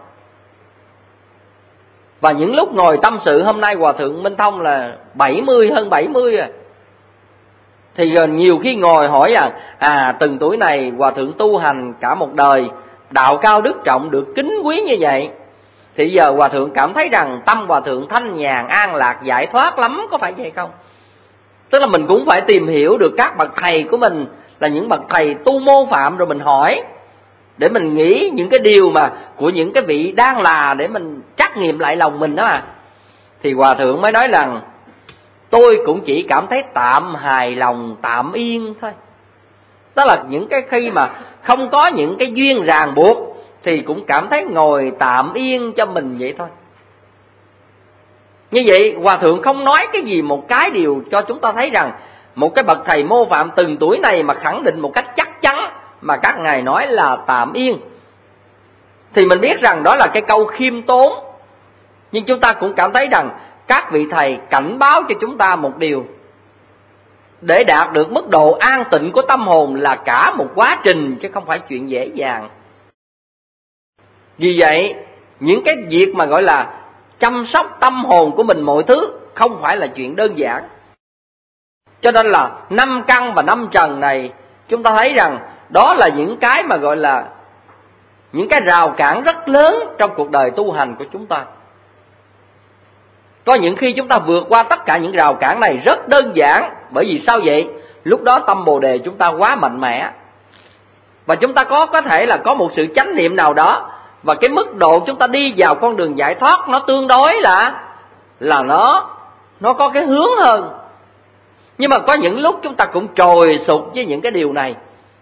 Và những lúc ngồi tâm sự, hôm nay Hòa Thượng Minh Thông là bảy mươi, hơn bảy mươi rồi. Thì nhiều khi ngồi hỏi rằng, à từng tuổi này Hòa Thượng tu hành cả một đời, đạo cao đức trọng, được kính quý như vậy. Thì giờ Hòa Thượng cảm thấy rằng tâm Hòa Thượng thanh nhàn, an lạc, giải thoát lắm, có phải vậy không? Tức là mình cũng phải tìm hiểu được các bậc thầy của mình là những bậc thầy tu mô phạm, rồi mình hỏi để mình nghĩ những cái điều mà của những cái vị đang là, để mình trắc nghiệm lại lòng mình đó mà. Thì Hòa Thượng mới nói rằng tôi cũng chỉ cảm thấy tạm hài lòng, tạm yên thôi. Đó là những cái khi mà không có những cái duyên ràng buộc thì cũng cảm thấy ngồi tạm yên cho mình vậy thôi. Như vậy Hòa Thượng không nói cái gì một cái điều cho chúng ta thấy rằng một cái bậc thầy mô phạm từng tuổi này mà khẳng định một cách chắc chắn mà các ngài nói là tạm yên, thì mình biết rằng đó là cái câu khiêm tốn. Nhưng chúng ta cũng cảm thấy rằng các vị thầy cảnh báo cho chúng ta một điều: để đạt được mức độ an tịnh của tâm hồn là cả một quá trình, chứ không phải chuyện dễ dàng. Vì vậy những cái việc mà gọi là chăm sóc tâm hồn của mình mọi thứ không phải là chuyện đơn giản. Cho nên là năm căn và năm trần này, chúng ta thấy rằng đó là những cái mà gọi là những cái rào cản rất lớn trong cuộc đời tu hành của chúng ta. Có những khi chúng ta vượt qua tất cả những rào cản này rất đơn giản. Bởi vì sao vậy? Lúc đó tâm Bồ Đề chúng ta quá mạnh mẽ, và chúng ta có có thể là có một sự chánh niệm nào đó, và cái mức độ chúng ta đi vào con đường giải thoát nó tương đối là là nó nó có cái hướng hơn. Nhưng mà có những lúc chúng ta cũng trồi sụp với những cái điều này.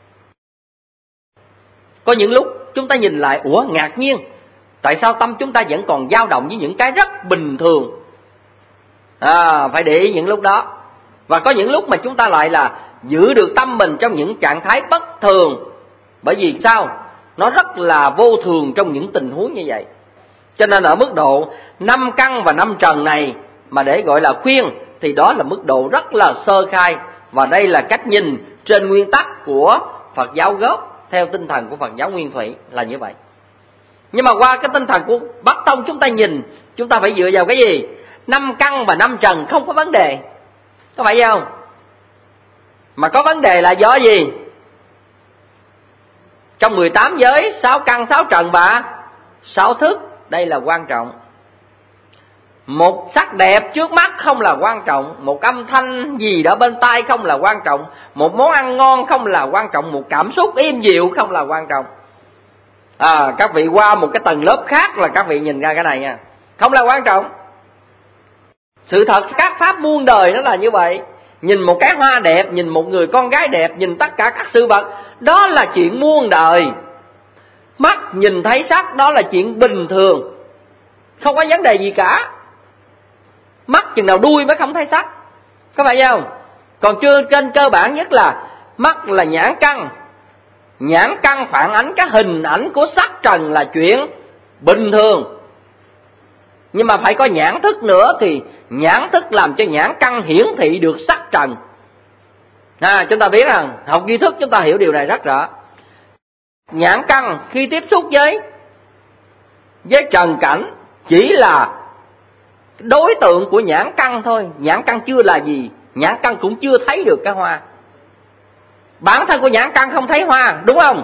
Có những lúc chúng ta nhìn lại, ủa ngạc nhiên, tại sao tâm chúng ta vẫn còn dao động với những cái rất bình thường. À, phải để ý những lúc đó. Và có những lúc mà chúng ta lại là giữ được tâm mình trong những trạng thái bất thường. Bởi vì sao? Nó rất là vô thường trong những tình huống như vậy. Cho nên ở mức độ năm căn và năm trần này mà để gọi là khuyên, thì đó là mức độ rất là sơ khai. Và đây là cách nhìn trên nguyên tắc của Phật giáo gốc, theo tinh thần của Phật giáo Nguyên Thủy là như vậy. Nhưng mà qua cái tinh thần của Bắc Tông chúng ta nhìn, chúng ta phải dựa vào cái gì? Năm căn và năm trần không có vấn đề, có phải không? Mà có vấn đề là do gì? Trong mười tám giới, sáu căn, sáu trần và sáu thức, đây là quan trọng. Một sắc đẹp trước mắt không là quan trọng, một âm thanh gì đó bên tai không là quan trọng, một món ăn ngon không là quan trọng, một cảm xúc êm dịu không là quan trọng. À, các vị qua một cái tầng lớp khác là các vị nhìn ra cái này nha, không là quan trọng. Sự thật các pháp muôn đời nó là như vậy. Nhìn một cái hoa đẹp, nhìn một người con gái đẹp, nhìn tất cả các sự vật, đó là chuyện muôn đời. Mắt nhìn thấy sắc, đó là chuyện bình thường, không có vấn đề gì cả. Mắt chừng nào đuôi mới không thấy sắc, có phải không? Còn chưa, trên cơ bản nhất là mắt là nhãn căn. Nhãn căn phản ánh cái hình ảnh của sắc trần là chuyện bình thường. Nhưng mà phải có nhãn thức nữa, thì nhãn thức làm cho nhãn căn hiển thị được sắc trần. À, chúng ta biết rằng học duy thức chúng ta hiểu điều này rất rõ. Nhãn căn khi tiếp xúc với với trần cảnh chỉ là đối tượng của nhãn căn thôi. Nhãn căn chưa là gì, nhãn căn cũng chưa thấy được cái hoa. Bản thân của nhãn căn không thấy hoa, đúng không?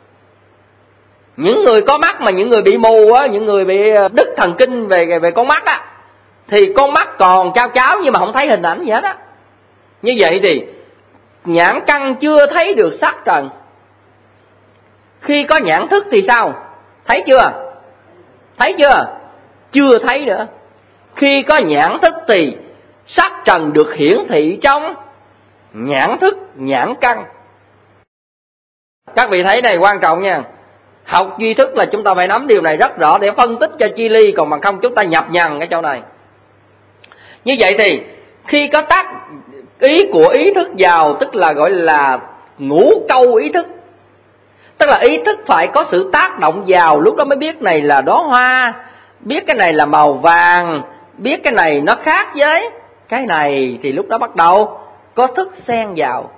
Những người có mắt mà những người bị mù á, những người bị đứt thần kinh về về con mắt á, thì con mắt còn chao cháo nhưng mà không thấy hình ảnh gì hết á. Như vậy thì nhãn căn chưa thấy được sắc trần. Khi có nhãn thức thì sao? Thấy chưa? Thấy chưa? Chưa thấy nữa. Khi có nhãn thức thì sắc trần được hiển thị trong nhãn thức, nhãn căn. Các vị thấy này quan trọng nha. Học duy thức là chúng ta phải nắm điều này rất rõ để phân tích cho chi ly, còn bằng không chúng ta nhập nhằng cái chỗ này. Như vậy thì khi có tác ý của ý thức vào, tức là gọi là ngũ câu ý thức, tức là ý thức phải có sự tác động vào, lúc đó mới biết này là đóa hoa, biết cái này là màu vàng, biết cái này nó khác với cái này, thì lúc đó bắt đầu có thức xen vào.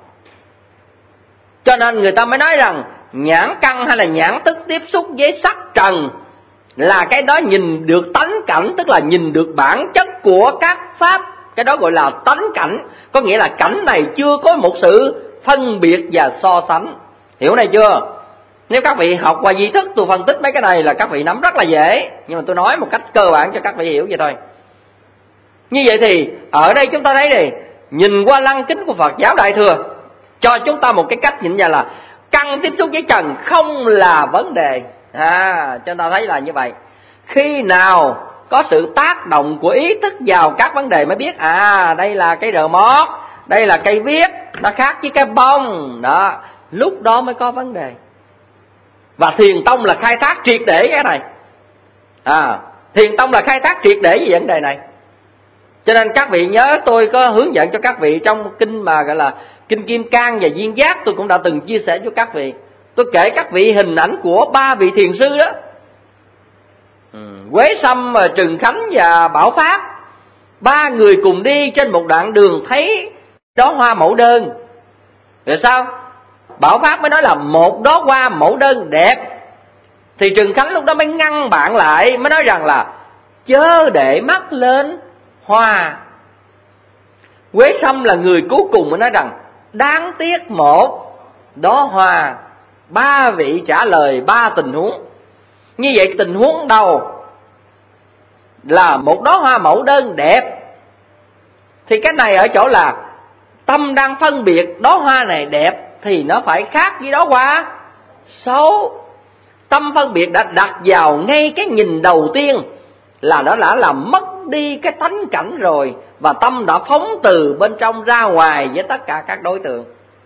Cho nên người ta mới nói rằng nhãn căn hay là nhãn thức tiếp xúc với sắc trần là cái đó nhìn được tánh cảnh, tức là nhìn được bản chất của các pháp. Cái đó gọi là tánh cảnh, có nghĩa là cảnh này chưa có một sự phân biệt và so sánh. Hiểu này chưa? Nếu các vị học qua duy thức, tôi phân tích mấy cái này là các vị nắm rất là dễ, nhưng mà tôi nói một cách cơ bản cho các vị hiểu vậy thôi. Như vậy thì ở đây chúng ta thấy này, nhìn qua lăng kính của Phật giáo Đại Thừa, cho chúng ta một cái cách nhìn nhận là căn tiếp xúc với trần không là vấn đề. À, cho ta thấy là như vậy. Khi nào có sự tác động của ý thức vào các vấn đề mới biết à đây là cái rờ mót, đây là cây viết, nó khác với cái bông đó, lúc đó mới có vấn đề. Và thiền tông là khai thác triệt để cái này. À, thiền tông là khai thác triệt để về vấn đề này. Cho nên các vị nhớ tôi có hướng dẫn cho các vị trong kinh mà gọi là kinh Kim Cang và Duyên Giác, tôi cũng đã từng chia sẻ cho các vị. Tôi kể các vị hình ảnh của ba vị thiền sư đó, ừ, Quế Sâm, Trừng Khánh và Bảo Pháp. Ba người cùng đi trên một đoạn đường thấy đóa hoa mẫu đơn. Rồi sao? Bảo Pháp mới nói là một đóa hoa mẫu đơn đẹp. Thì Trừng Khánh lúc đó mới ngăn bạn lại, mới nói rằng là chớ để mắt lên hoa. Quế Sâm là người cuối cùng mới nói rằng đáng tiếc một đóa hoa. Ba vị trả lời ba tình huống. Như vậy tình huống đầu là một đóa hoa mẫu đơn đẹp, thì cái này ở chỗ là tâm đang phân biệt đóa hoa này đẹp thì nó phải khác với đóa hoa xấu. Tâm phân biệt đã đặt vào ngay cái nhìn đầu tiên là nó đã làm mất đi cái tánh cảnh rồi, và tâm đã phóng từ bên trong ra ngoài với tất cả các đối tượng.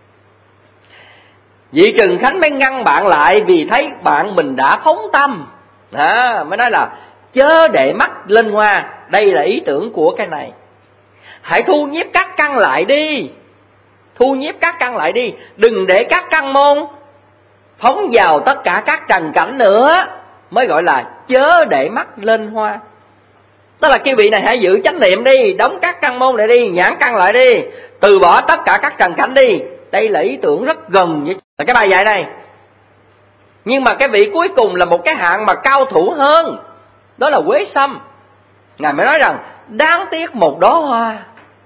Vị Trừng Khánh mới ngăn bạn lại vì thấy bạn mình đã phóng tâm. À, mới nói là chớ để mắt lên hoa. Đây là ý tưởng của cái này. Hãy thu nhiếp các căn lại đi. Thu nhiếp các căn lại đi. Đừng để các căn môn phóng vào tất cả các trần cảnh nữa. Mới gọi là chớ để mắt lên hoa. Tức là cái vị này hãy giữ chánh niệm đi, đóng các căn môn lại đi, nhãn căn lại đi, từ bỏ tất cả các trần cảnh đi. Đây là ý tưởng rất gần với là cái bài dạy này. Nhưng mà cái vị cuối cùng là một cái hạng mà cao thủ hơn, đó là Quế Sâm. Ngài mới nói rằng đáng tiếc một đóa hoa.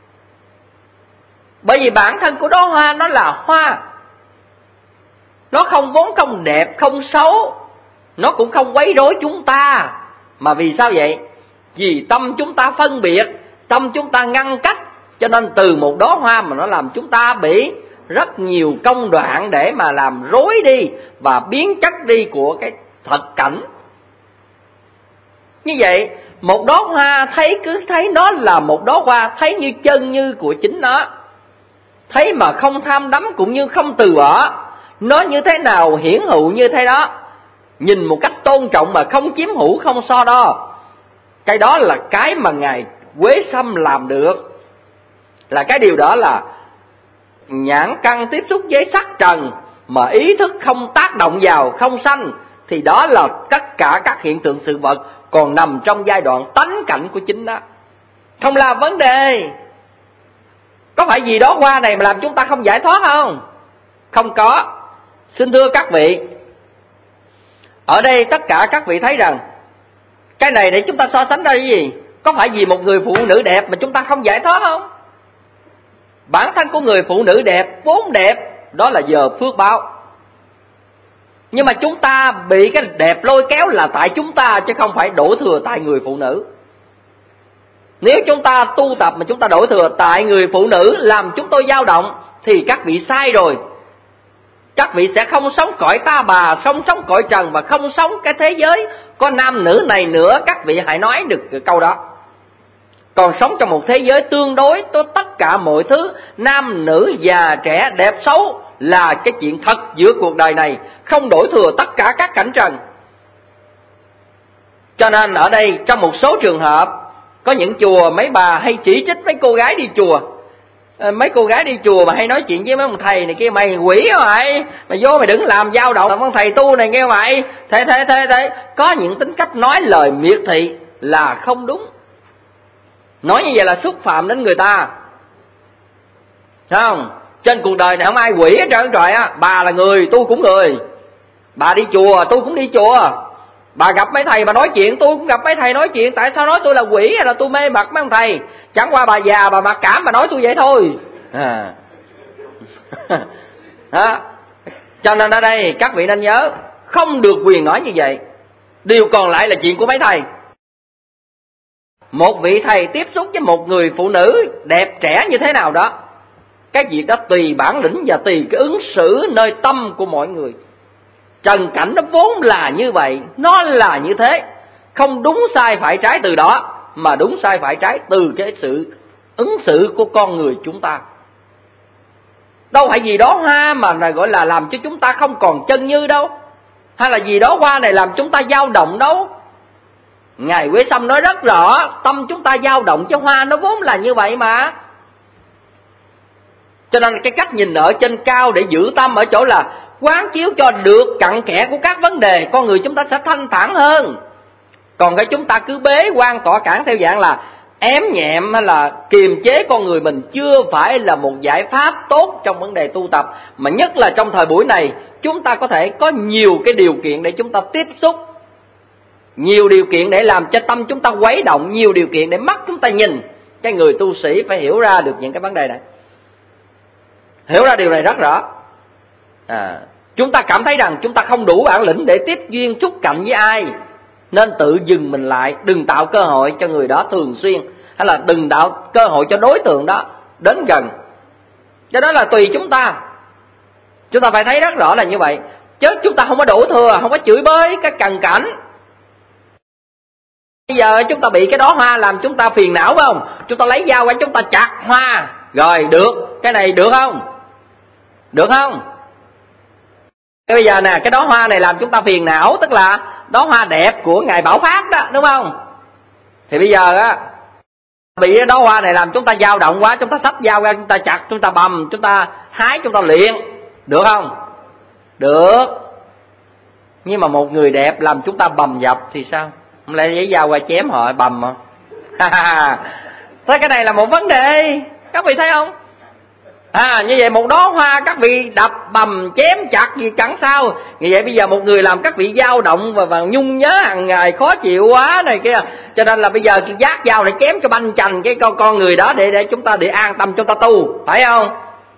Bởi vì bản thân của đóa hoa nó là hoa, nó không vốn không đẹp, không xấu, nó cũng không quấy rối chúng ta. Mà vì sao vậy? Vì tâm chúng ta phân biệt, tâm chúng ta ngăn cách, cho nên từ một đóa hoa mà nó làm chúng ta bị rất nhiều công đoạn để mà làm rối đi và biến chất đi của cái thật cảnh. Như vậy, một đóa hoa thấy cứ thấy nó là một đóa hoa, thấy như chân như của chính nó, thấy mà không tham đắm cũng như không từ bỏ, nó như thế nào hiển hữu như thế đó, nhìn một cách tôn trọng mà không chiếm hữu, không so đo. Cái đó là cái mà Ngài Quế Sâm làm được. Là cái điều đó là nhãn căn tiếp xúc với sắc trần mà ý thức không tác động vào, không sanh, thì đó là tất cả các hiện tượng sự vật còn nằm trong giai đoạn tánh cảnh của chính đó, không là vấn đề. Có phải vì đó hoa này mà làm chúng ta không giải thoát không? Không có. Xin thưa các vị, ở đây tất cả các vị thấy rằng cái này để chúng ta so sánh ra cái gì? Có phải vì một người phụ nữ đẹp mà chúng ta không giải thoát không? Bản thân của người phụ nữ đẹp, vốn đẹp, đó là giờ phước báo. Nhưng mà chúng ta bị cái đẹp lôi kéo là tại chúng ta, chứ không phải đổ thừa tại người phụ nữ. Nếu chúng ta tu tập mà chúng ta đổ thừa tại người phụ nữ làm chúng tôi dao động, thì các vị sai rồi. Các vị sẽ không sống cõi ta bà, không sống cõi trần, và không sống cái thế giới có nam nữ này nữa. Các vị hãy nói được cái câu đó. Còn sống trong một thế giới tương đối, có tất cả mọi thứ, nam nữ già trẻ đẹp xấu, là cái chuyện thật giữa cuộc đời này, không đổi thừa tất cả các cảnh trần. Cho nên ở đây trong một số trường hợp, có những chùa mấy bà hay chỉ trích mấy cô gái đi chùa. Mấy cô gái đi chùa mà hay nói chuyện với mấy ông thầy này kia, mày quỷ hả mày, mày vô mày đừng làm dao động làm ông thầy tu này nghe mày. Thế thế thế thế có những tính cách nói lời miệt thị là không đúng. Nói như vậy là xúc phạm đến người ta. Thấy không? Trên cuộc đời này không ai quỷ hết trơn trời á. Bà là người, tôi cũng người. Bà đi chùa, tôi cũng đi chùa. Bà gặp mấy thầy mà nói chuyện, tôi cũng gặp mấy thầy nói chuyện. Tại sao nói tôi là quỷ hay là tôi mê mặt mấy ông thầy? Chẳng qua bà già, bà mặc cảm mà nói tôi vậy thôi. À. Đó. Cho nên ở đây các vị nên nhớ, không được quyền nói như vậy. Điều còn lại là chuyện của mấy thầy. Một vị thầy tiếp xúc với một người phụ nữ đẹp trẻ như thế nào đó, Cái việc đó tùy bản lĩnh và tùy cái ứng xử nơi tâm của mọi người. Trần cảnh nó vốn là như vậy, nó là như thế. Không đúng sai phải trái từ đó, mà đúng sai phải trái từ cái sự ứng xử của con người chúng ta. Đâu phải gì đó hoa mà gọi là làm cho chúng ta không còn chân như đâu, hay là gì đó hoa này làm chúng ta dao động đâu. Ngài Quế Sâm nói rất rõ, tâm chúng ta dao động chứ hoa nó vốn là như vậy mà. Cho nên cái cách nhìn ở trên cao để giữ tâm ở chỗ là quán chiếu cho được cặn kẽ của các vấn đề, con người chúng ta sẽ thanh thản hơn. Còn cái chúng ta cứ bế quan tỏa cản theo dạng là ém nhẹm hay là kiềm chế con người mình, chưa phải là một giải pháp tốt trong vấn đề tu tập. Mà nhất là trong thời buổi này, chúng ta có thể có nhiều cái điều kiện để chúng ta tiếp xúc, nhiều điều kiện để làm cho tâm chúng ta quấy động, nhiều điều kiện để mắt chúng ta nhìn. Cái người tu sĩ phải hiểu ra được những cái vấn đề này, hiểu ra điều này rất rõ. à, Chúng ta cảm thấy rằng chúng ta không đủ bản lĩnh để tiếp duyên xúc cạnh với ai, nên tự dừng mình lại, đừng tạo cơ hội cho người đó thường xuyên, hay là đừng tạo cơ hội cho đối tượng đó đến gần. Cho đó là tùy chúng ta. Chúng ta phải thấy rất rõ là như vậy. Chứ chúng ta không có đổ thừa, không có chửi bới cái cằn cảnh. Bây giờ chúng ta bị cái đó hoa làm chúng ta phiền não phải không? Chúng ta lấy dao qua chúng ta chặt hoa. Rồi được, cái này được không? Được không? Bây giờ nè, cái đó hoa này làm chúng ta phiền não, tức là đó hoa đẹp của Ngài Bảo Pháp đó, đúng không? Thì bây giờ á, bị cái đó hoa này làm chúng ta dao động quá, chúng ta xách dao ra, chúng ta chặt, chúng ta bầm, chúng ta hái, chúng ta luyện. Được không? Được. Nhưng mà một người đẹp làm chúng ta bầm dập thì sao? Không lẽ lấy dao qua chém họ bầm mà. Thế cái này là một vấn đề, các vị thấy không? À, như vậy một đó hoa các vị đập bầm chém chặt gì chẳng sao. Như vậy bây giờ một người làm các vị dao động và, và nhung nhớ hàng ngày, khó chịu quá này kia. Cho nên là bây giờ giác dao để chém cho banh chành cái con con người đó để để chúng ta để an tâm chúng ta tu, phải không?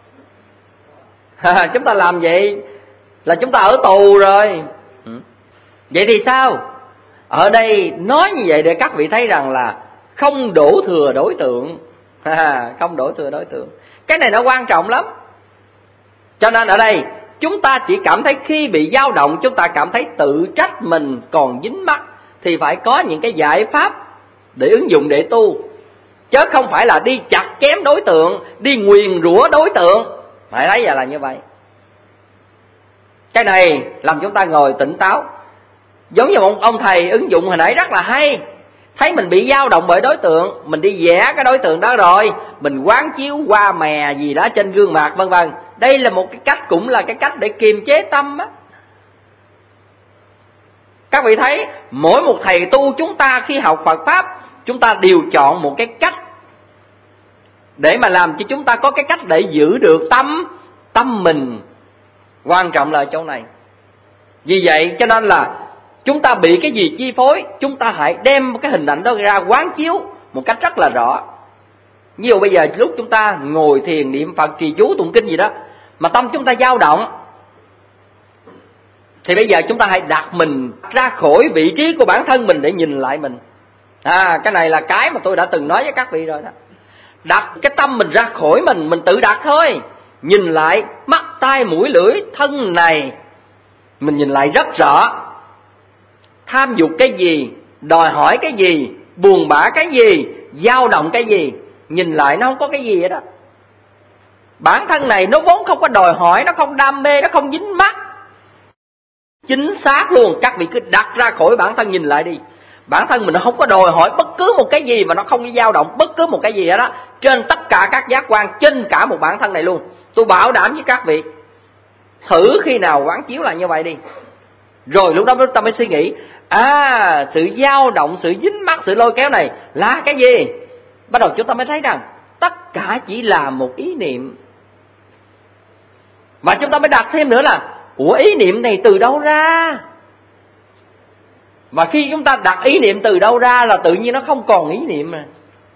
À, chúng ta làm vậy là chúng ta ở tù rồi. Vậy thì sao? Ở đây nói như vậy để các vị thấy rằng là không đổ thừa đối tượng. À, không đổ thừa đối tượng. Cái này nó quan trọng lắm. Cho nên ở đây chúng ta chỉ cảm thấy khi bị dao động, chúng ta cảm thấy tự trách mình còn dính mắc, thì phải có những cái giải pháp để ứng dụng để tu. Chứ không phải là đi chặt chém đối tượng, đi nguyền rủa đối tượng. Phải thấy giờ là như vậy. Cái này làm chúng ta ngồi tỉnh táo. Giống như một ông thầy ứng dụng hồi nãy rất là hay. Thấy mình bị dao động bởi đối tượng, mình đi vẽ cái đối tượng đó rồi mình quán chiếu qua mè gì đó trên gương mặt vân vân. Đây là một cái cách, cũng là cái cách để kiềm chế tâm á. Các vị thấy mỗi một thầy tu chúng ta khi học Phật Pháp, chúng ta đều chọn một cái cách để mà làm cho chúng ta có cái cách để giữ được tâm Tâm mình. Quan trọng là ở chỗ này. Vì vậy cho nên là chúng ta bị cái gì chi phối, chúng ta hãy đem cái hình ảnh đó ra quán chiếu một cách rất là rõ. Ví dụ bây giờ lúc chúng ta ngồi thiền niệm Phật trì chú tụng kinh gì đó mà tâm chúng ta dao động, thì bây giờ chúng ta hãy đặt mình ra khỏi vị trí của bản thân mình để nhìn lại mình. À, cái này là cái mà tôi đã từng nói với các vị rồi đó. Đặt cái tâm mình ra khỏi mình, mình tự đặt thôi. Nhìn lại mắt, tai, mũi, lưỡi, thân này, mình nhìn lại rất rõ. Tham dục cái gì, đòi hỏi cái gì, buồn bã cái gì, dao động cái gì, nhìn lại nó không có cái gì hết đó. Bản thân này nó vốn không có đòi hỏi, nó không đam mê, nó không dính mắc. Chính xác luôn, các vị cứ đặt ra khỏi bản thân nhìn lại đi. Bản thân mình nó không có đòi hỏi bất cứ một cái gì, mà nó không có dao động bất cứ một cái gì hết đó. Trên tất cả các giác quan, trên cả một bản thân này luôn. Tôi bảo đảm với các vị, thử khi nào quán chiếu lại như vậy đi. Rồi lúc đó chúng ta mới suy nghĩ, à, sự dao động, sự dính mắc, sự lôi kéo này là cái gì? Bắt đầu chúng ta mới thấy rằng tất cả chỉ là một ý niệm. Và chúng ta mới đặt thêm nữa là, ủa, ý niệm này từ đâu ra? Và khi chúng ta đặt ý niệm từ đâu ra là tự nhiên nó không còn ý niệm mà.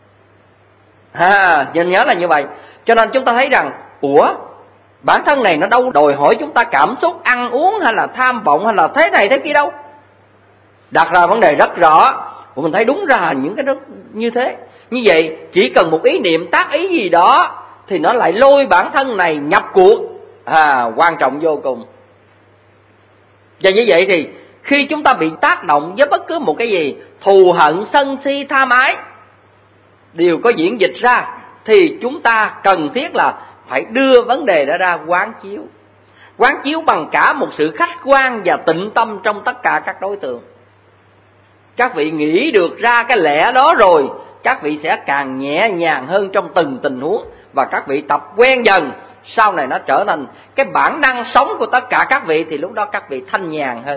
À, nhìn nhớ là như vậy. Cho nên chúng ta thấy rằng, ủa, bản thân này nó đâu đòi hỏi chúng ta cảm xúc, ăn uống hay là tham vọng hay là thế này thế kia đâu. Đặt ra vấn đề rất rõ, và mình thấy đúng ra những cái đó như thế. Như vậy chỉ cần một ý niệm tác ý gì đó thì nó lại lôi bản thân này nhập cuộc. À, quan trọng vô cùng. Và như vậy thì khi chúng ta bị tác động với bất cứ một cái gì, thù hận, sân si, tham ái đều có diễn dịch ra, thì chúng ta cần thiết là phải đưa vấn đề đó ra quán chiếu. Quán chiếu bằng cả một sự khách quan và tịnh tâm trong tất cả các đối tượng. Các vị nghĩ được ra cái lẽ đó rồi, các vị sẽ càng nhẹ nhàng hơn trong từng tình huống. Và các vị tập quen dần, sau này nó trở thành cái bản năng sống của tất cả các vị, thì lúc đó các vị thanh nhàn hơn.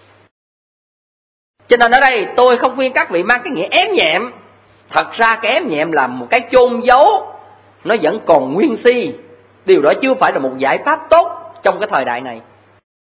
Cho nên ở đây tôi không khuyên các vị mang cái nghĩa ém nhẹm. Thật ra cái ém nhẹm là một cái chôn giấu, nó vẫn còn nguyên si. Điều đó chưa phải là một giải pháp tốt trong cái thời đại này.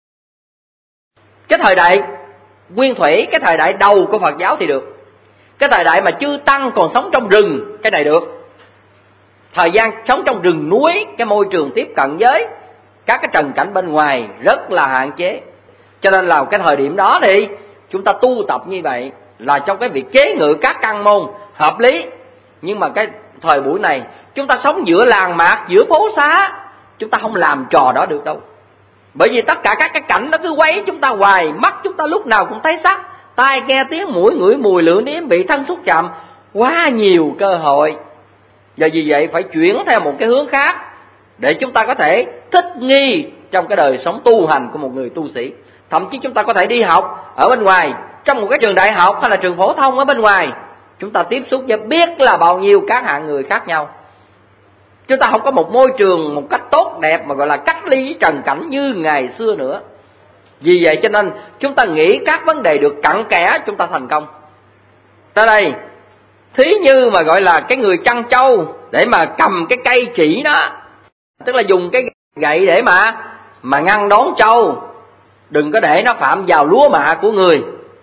Cái thời đại nguyên thủy, cái thời đại đầu của Phật giáo thì được. Cái thời đại mà chư tăng còn sống trong rừng, cái này được. Thời gian sống trong rừng núi, cái môi trường tiếp cận với các cái trần cảnh bên ngoài rất là hạn chế. Cho nên là cái thời điểm đó thì chúng ta tu tập như vậy là trong cái việc kế ngự các căn môn hợp lý. Nhưng mà cái thời buổi này chúng ta sống giữa làng mạc, giữa phố xá, chúng ta không làm trò đó được đâu. Bởi vì tất cả các cái cảnh nó cứ quấy chúng ta hoài, mắt chúng ta lúc nào cũng thấy sắc, tai nghe tiếng, mũi ngửi mùi, lưỡi nếm vị, thân xúc chạm, quá nhiều cơ hội. Và vì vậy phải chuyển theo một cái hướng khác để chúng ta có thể thích nghi trong cái đời sống tu hành của một người tu sĩ. Thậm chí chúng ta có thể đi học ở bên ngoài, trong một cái trường đại học hay là trường phổ thông ở bên ngoài, chúng ta tiếp xúc và biết là bao nhiêu các hạng người khác nhau. Chúng ta không có một môi trường một cách tốt đẹp mà gọi là cách ly trần cảnh như ngày xưa nữa. Vì vậy cho nên chúng ta nghĩ các vấn đề được cặn kẽ, chúng ta thành công. Tới đây, thí như mà gọi là cái người chăn trâu để mà cầm cái cây chỉ đó, tức là dùng cái gậy để mà mà ngăn đón trâu, đừng có để nó phạm vào lúa mạ của người.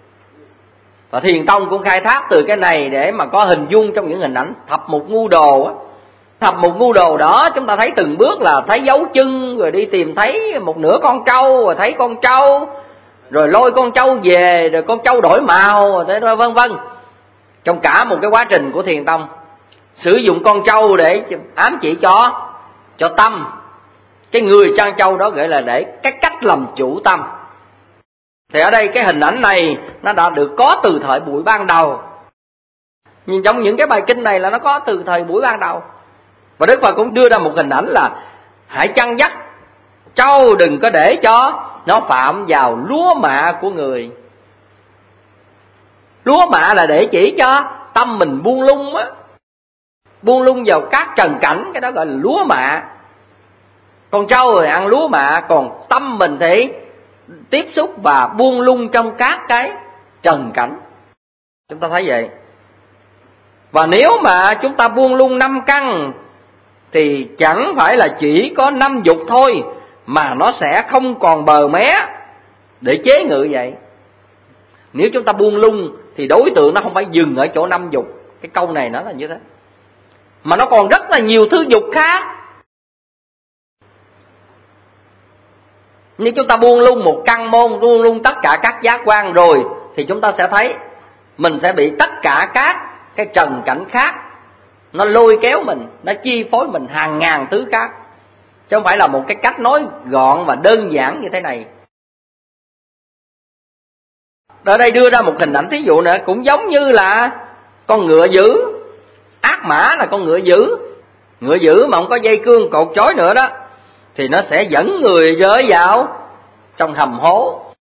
Và Thiền Tông cũng khai thác từ cái này để mà có hình dung trong những hình ảnh thập một ngu đồ á. Thập một ngu đồ đó chúng ta thấy từng bước là thấy dấu chân, rồi đi tìm thấy một nửa con trâu, rồi thấy con trâu, rồi lôi con trâu về, rồi con trâu đổi màu, rồi vân vân. Trong cả một cái quá trình của Thiền Tông sử dụng con trâu để ám chỉ cho cho tâm. Cái người chăn trâu đó gọi là để cái cách làm chủ tâm. Thì ở đây cái hình ảnh này nó đã được có từ thời buổi ban đầu. Nhưng trong những cái bài kinh này là nó có từ thời buổi ban đầu. Và Đức Phật cũng đưa ra một hình ảnh là hãy chăn dắt trâu, đừng có để cho nó phạm vào lúa mạ của người. Lúa mạ là để chỉ cho tâm mình buông lung á, buông lung vào các trần cảnh, cái đó gọi là lúa mạ. Con trâu thì ăn lúa mạ, còn tâm mình thì tiếp xúc và buông lung trong các cái trần cảnh. Chúng ta thấy vậy. Và nếu mà chúng ta buông lung năm căn thì chẳng phải là chỉ có năm dục thôi, mà nó sẽ không còn bờ mé để chế ngự vậy. Nếu chúng ta buông lung thì đối tượng nó không phải dừng ở chỗ năm dục. Cái câu này nó là như thế, mà nó còn rất là nhiều thứ dục khác. Nếu chúng ta buông lung một căn môn, buông lung tất cả các giác quan rồi, thì chúng ta sẽ thấy mình sẽ bị tất cả các cái trần cảnh khác nó lôi kéo mình, nó chi phối mình hàng ngàn thứ khác. Chứ không phải là một cái cách nói gọn và đơn giản như thế này. Ở đây đưa ra một hình ảnh thí dụ nữa, cũng giống như là con ngựa dữ. Ác mã là con ngựa dữ. Ngựa dữ mà không có dây cương cột trói nữa đó, thì nó sẽ dẫn người rơi vào trong hầm hố.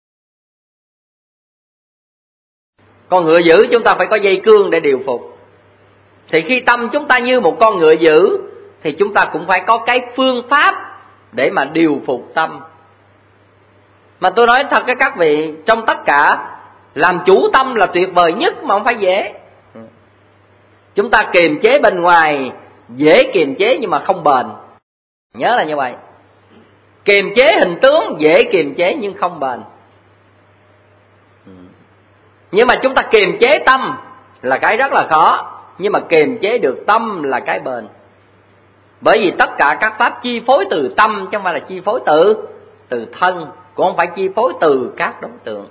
Con ngựa dữ chúng ta phải có dây cương để điều phục. Thì khi tâm chúng ta như một con ngựa dữ, thì chúng ta cũng phải có cái phương pháp để mà điều phục tâm. Mà tôi nói thật với các vị, trong tất cả, làm chủ tâm là tuyệt vời nhất mà không phải dễ. Chúng ta kiềm chế bên ngoài dễ kiềm chế nhưng mà không bền. Nhớ là như vậy. Kiềm chế hình tướng dễ kiềm chế nhưng không bền. Nhưng mà chúng ta kiềm chế tâm là cái rất là khó. Nhưng mà kiềm chế được tâm là cái bền. Bởi vì tất cả các pháp chi phối từ tâm, chứ không phải là chi phối từ từ thân, cũng không phải chi phối từ các đối tượng.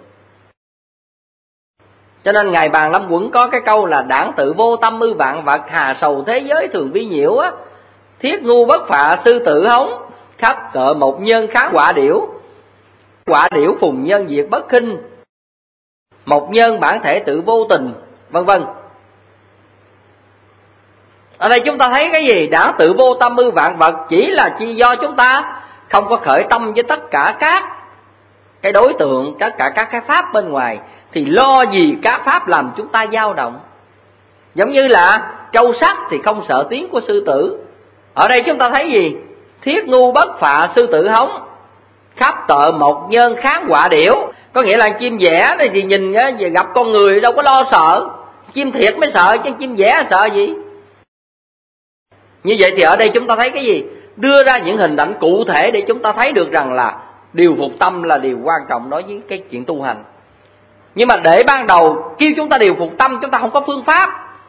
Cho nên Ngài Bàn Lâm Quẩn có cái câu là đảng tự vô tâm ư vạn vật, hà sầu thế giới thường vi nhiễu á. Thiết ngu bất phạ sư tử hống, khắp cợ một nhân kháng quả điểu. Quả điểu phùng nhân diệt bất khinh, một nhân bản thể tự vô tình, vân vân. Ở đây chúng ta thấy cái gì? Đã tự vô tâm ư vạn vật, chỉ là chỉ do chúng ta không có khởi tâm với tất cả các cái đối tượng, tất cả các cái pháp bên ngoài, thì lo gì các pháp làm chúng ta dao động. Giống như là trâu sắt thì không sợ tiếng của sư tử. Ở đây chúng ta thấy gì? Thiết ngu bất phạ sư tử hống, khắp tợ một nhân kháng quả điểu. Có nghĩa là chim vẽ này thì nhìn gặp con người đâu có lo sợ, chim thiệt mới sợ chứ chim vẽ sợ gì. Như vậy thì ở đây chúng ta thấy cái gì? Đưa ra những hình ảnh cụ thể để chúng ta thấy được rằng là điều phục tâm là điều quan trọng đối với cái chuyện tu hành. Nhưng mà để ban đầu kêu chúng ta điều phục tâm, chúng ta không có phương pháp.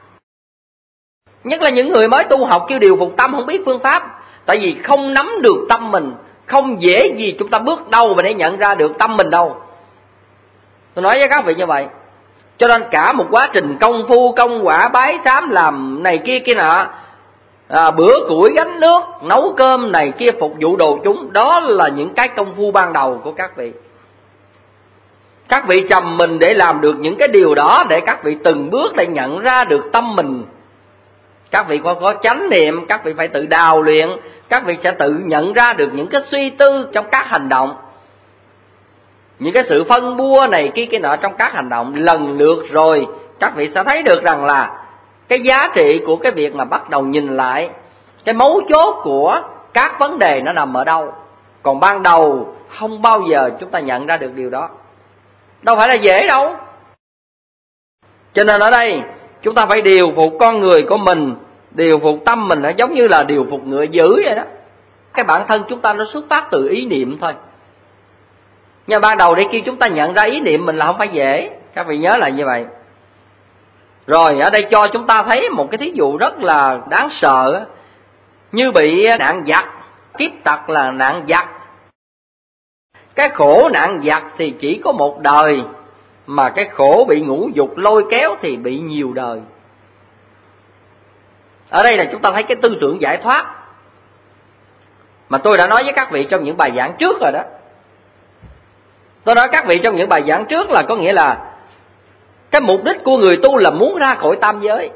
Nhất là những người mới tu học kêu điều phục tâm không biết phương pháp. Tại vì không nắm được tâm mình, không dễ gì chúng ta bước đâu mà để nhận ra được tâm mình đâu. Tôi nói với các vị như vậy. Cho nên cả một quá trình công phu, công quả, bái sám, làm này kia kia nọ, à, bữa củi gánh nước, nấu cơm này kia, phục vụ đồ chúng, đó là những cái công phu ban đầu của các vị. Các vị trầm mình để làm được những cái điều đó, để các vị từng bước để nhận ra được tâm mình. Các vị có, có chánh niệm, các vị phải tự đào luyện, các vị sẽ tự nhận ra được những cái suy tư trong các hành động, những cái sự phân bua này kia kia nọ trong các hành động. Lần lượt rồi các vị sẽ thấy được rằng là cái giá trị của cái việc mà bắt đầu nhìn lại cái mấu chốt của các vấn đề nó nằm ở đâu. Còn ban đầu không bao giờ chúng ta nhận ra được điều đó, đâu phải là dễ đâu. Cho nên ở đây chúng ta phải điều phục con người của mình, điều phục tâm mình, nó giống như là điều phục ngựa dữ vậy đó. Cái bản thân chúng ta nó xuất phát từ ý niệm thôi. Nhưng ban đầu để khi chúng ta nhận ra ý niệm mình là không phải dễ. Các vị nhớ là như vậy. Rồi ở đây cho chúng ta thấy một cái thí dụ rất là đáng sợ. Như bị nạn giặc, kiếp tặc là nạn giặc. Cái khổ nạn giặc thì chỉ có một đời, mà cái khổ bị ngũ dục lôi kéo thì bị nhiều đời. Ở đây là chúng ta thấy cái tư tưởng giải thoát mà tôi đã nói với các vị trong những bài giảng trước rồi đó. Tôi nói các vị trong những bài giảng trước là có nghĩa là cái mục đích của người tu là muốn ra khỏi tam giới.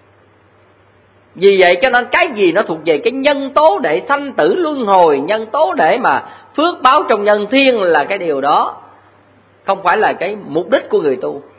Vì vậy cho nên cái gì nó thuộc về cái nhân tố để sanh tử luân hồi, nhân tố để mà phước báo trong nhân thiên, là cái điều đó không phải là cái mục đích của người tu.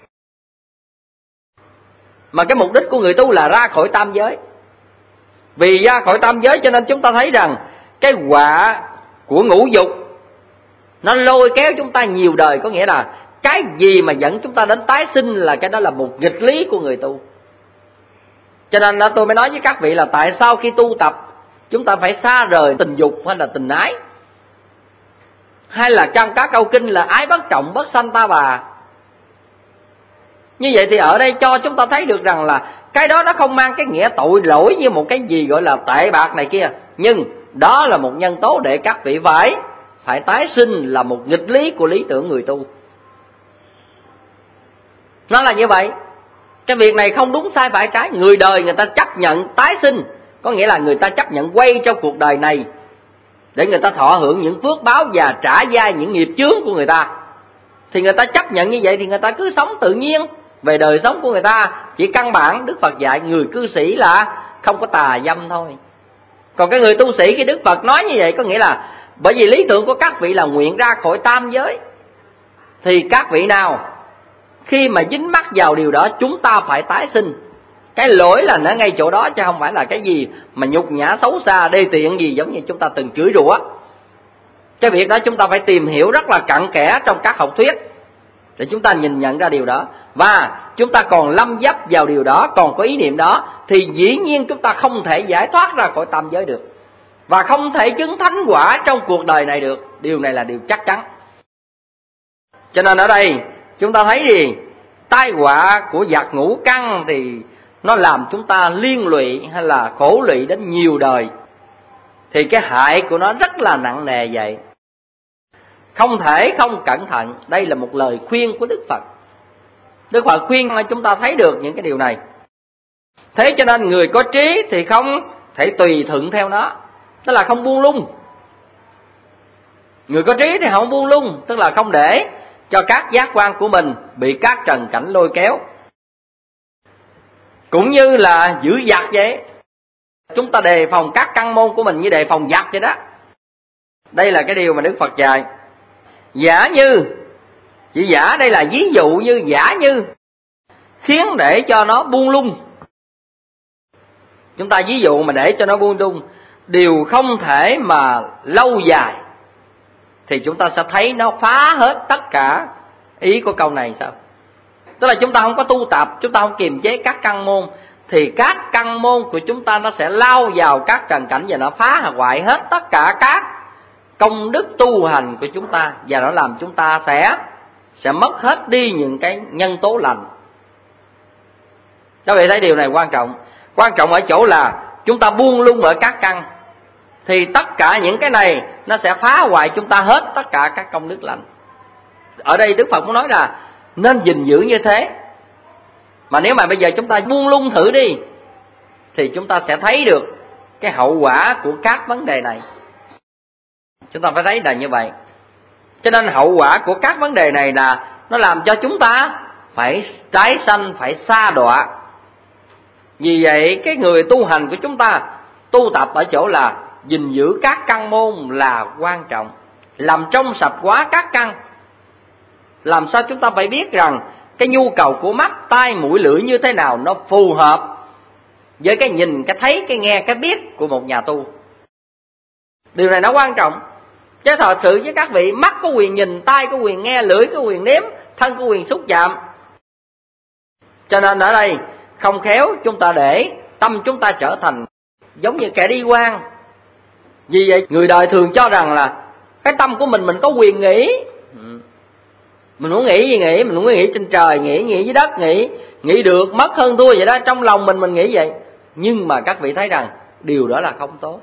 Mà cái mục đích của người tu là ra khỏi tam giới. Vì ra khỏi tam giới cho nên chúng ta thấy rằng cái quả của ngũ dục nó lôi kéo chúng ta nhiều đời. Có nghĩa là cái gì mà dẫn chúng ta đến tái sinh là cái đó là một nghịch lý của người tu. Cho nên tôi mới nói với các vị là tại sao khi tu tập chúng ta phải xa rời tình dục hay là tình ái, hay là trong các câu kinh là ái bất trọng bất sanh ta bà. Như vậy thì ở đây cho chúng ta thấy được rằng là cái đó nó không mang cái nghĩa tội lỗi như một cái gì gọi là tệ bạc này kia. Nhưng đó là một nhân tố để các vị phải Phải tái sinh, là một nghịch lý của lý tưởng người tu. Nó là như vậy. Cái việc này không đúng sai phải trái. Người đời người ta chấp nhận tái sinh, có nghĩa là người ta chấp nhận quay trong cuộc đời này để người ta thọ hưởng những phước báo và trả dai những nghiệp chướng của người ta. Thì người ta chấp nhận như vậy thì người ta cứ sống tự nhiên. Về đời sống của người ta chỉ căn bản Đức Phật dạy người cư sĩ là không có tà dâm thôi. Còn cái người tu sĩ khi Đức Phật nói như vậy có nghĩa là bởi vì lý tưởng của các vị là nguyện ra khỏi tam giới, thì các vị nào khi mà dính mắc vào điều đó chúng ta phải tái sinh. Cái lỗi là nó ngay chỗ đó, chứ không phải là cái gì mà nhục nhã xấu xa đê tiện gì giống như chúng ta từng chửi rủa. Cái việc đó chúng ta phải tìm hiểu rất là cặn kẽ trong các học thuyết để chúng ta nhìn nhận ra điều đó. Và chúng ta còn lâm dấp vào điều đó, còn có ý niệm đó, thì dĩ nhiên chúng ta không thể giải thoát ra khỏi tam giới được, và không thể chứng thánh quả trong cuộc đời này được. Điều này là điều chắc chắn. Cho nên ở đây chúng ta thấy gì? Tai họa của giặc ngũ căn thì nó làm chúng ta liên lụy hay là khổ lụy đến nhiều đời. Thì cái hại của nó rất là nặng nề vậy. Không thể không cẩn thận. Đây là một lời khuyên của Đức Phật. Đức Phật khuyên chúng ta thấy được những cái điều này. Thế cho nên người có trí thì không thể tùy thuận theo nó, tức là không buông lung. Người có trí thì không buông lung, tức là không để cho các giác quan của mình bị các trần cảnh lôi kéo. Cũng như là giữ giặc vậy, chúng ta đề phòng các căn môn của mình như đề phòng giặc vậy đó. Đây là cái điều mà Đức Phật dạy. Giả như, chỉ giả đây là ví dụ như giả như khiến để cho nó buông lung. Chúng ta ví dụ mà để cho nó buông lung, điều không thể mà lâu dài, thì chúng ta sẽ thấy nó phá hết tất cả. Ý của câu này sao? Tức là chúng ta không có tu tập, chúng ta không kiềm chế các căn môn, thì các căn môn của chúng ta nó sẽ lao vào các trần cảnh và nó phá hoại hết tất cả các công đức tu hành của chúng ta, và nó làm chúng ta sẽ sẽ mất hết đi những cái nhân tố lành. Các vị thấy điều này quan trọng. Quan trọng ở chỗ là chúng ta buông lung ở các căn, thì tất cả những cái này nó sẽ phá hoại chúng ta hết tất cả các công đức lành. Ở đây Đức Phật muốn nói là nên gìn giữ như thế. Mà nếu mà bây giờ chúng ta buông lung thử đi, thì chúng ta sẽ thấy được cái hậu quả của các vấn đề này. Chúng ta phải thấy là như vậy. Cho nên hậu quả của các vấn đề này là nó làm cho chúng ta phải tái sanh, phải sa đọa. Vì vậy cái người tu hành của chúng ta tu tập ở chỗ là gìn giữ các căn môn là quan trọng, làm trong sạch quá các căn. Làm sao chúng ta phải biết rằng cái nhu cầu của mắt, tai, mũi, lưỡi như thế nào nó phù hợp với cái nhìn, cái thấy, cái nghe, cái biết của một nhà tu. Điều này nó quan trọng. Chứ thật sự với các vị, mắt có quyền nhìn, tai có quyền nghe, lưỡi có quyền nếm, thân có quyền xúc chạm. Cho nên ở đây không khéo chúng ta để tâm chúng ta trở thành giống như kẻ đi quan. Vì vậy người đời thường cho rằng là cái tâm của mình mình có quyền nghĩ. Mình muốn nghĩ gì nghĩ, mình muốn nghĩ trên trời, nghĩ nghĩ dưới đất, nghĩ nghĩ được mất hơn thua vậy đó. Trong lòng mình mình nghĩ vậy. Nhưng mà các vị thấy rằng điều đó là không tốt.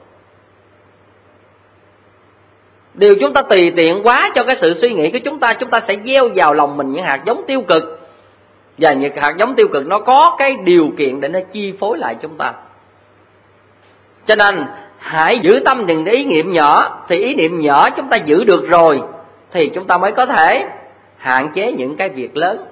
Điều chúng ta tùy tiện quá cho cái sự suy nghĩ của chúng ta, chúng ta sẽ gieo vào lòng mình những hạt giống tiêu cực. Và những hạt giống tiêu cực nó có cái điều kiện để nó chi phối lại chúng ta. Cho nên hãy giữ tâm những ý niệm nhỏ. Thì ý niệm nhỏ chúng ta giữ được rồi, thì chúng ta mới có thể hạn chế những cái việc lớn.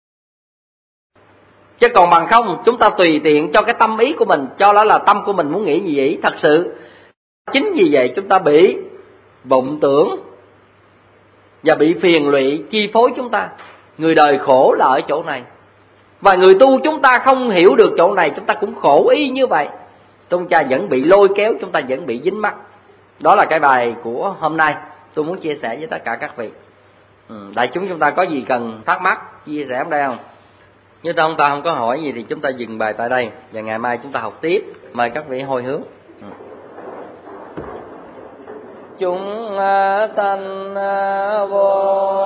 Chứ còn bằng không, chúng ta tùy tiện cho cái tâm ý của mình, cho đó là tâm của mình muốn nghĩ gì vậy. Thật sự chính vì vậy chúng ta bị vọng tưởng và bị phiền lụy chi phối chúng ta. Người đời khổ là ở chỗ này. Và người tu chúng ta không hiểu được chỗ này, chúng ta cũng khổ y như vậy. Chúng ta vẫn bị lôi kéo, chúng ta vẫn bị dính mắc. Đó là cái bài của hôm nay tôi muốn chia sẻ với tất cả các vị. ừ, Đại chúng chúng ta có gì cần thắc mắc chia sẻ ở đây không? Nếu chúng ta không có hỏi gì thì chúng ta dừng bài tại đây, và ngày mai chúng ta học tiếp. Mời các vị hồi hướng. ừ. Chúng sanh vô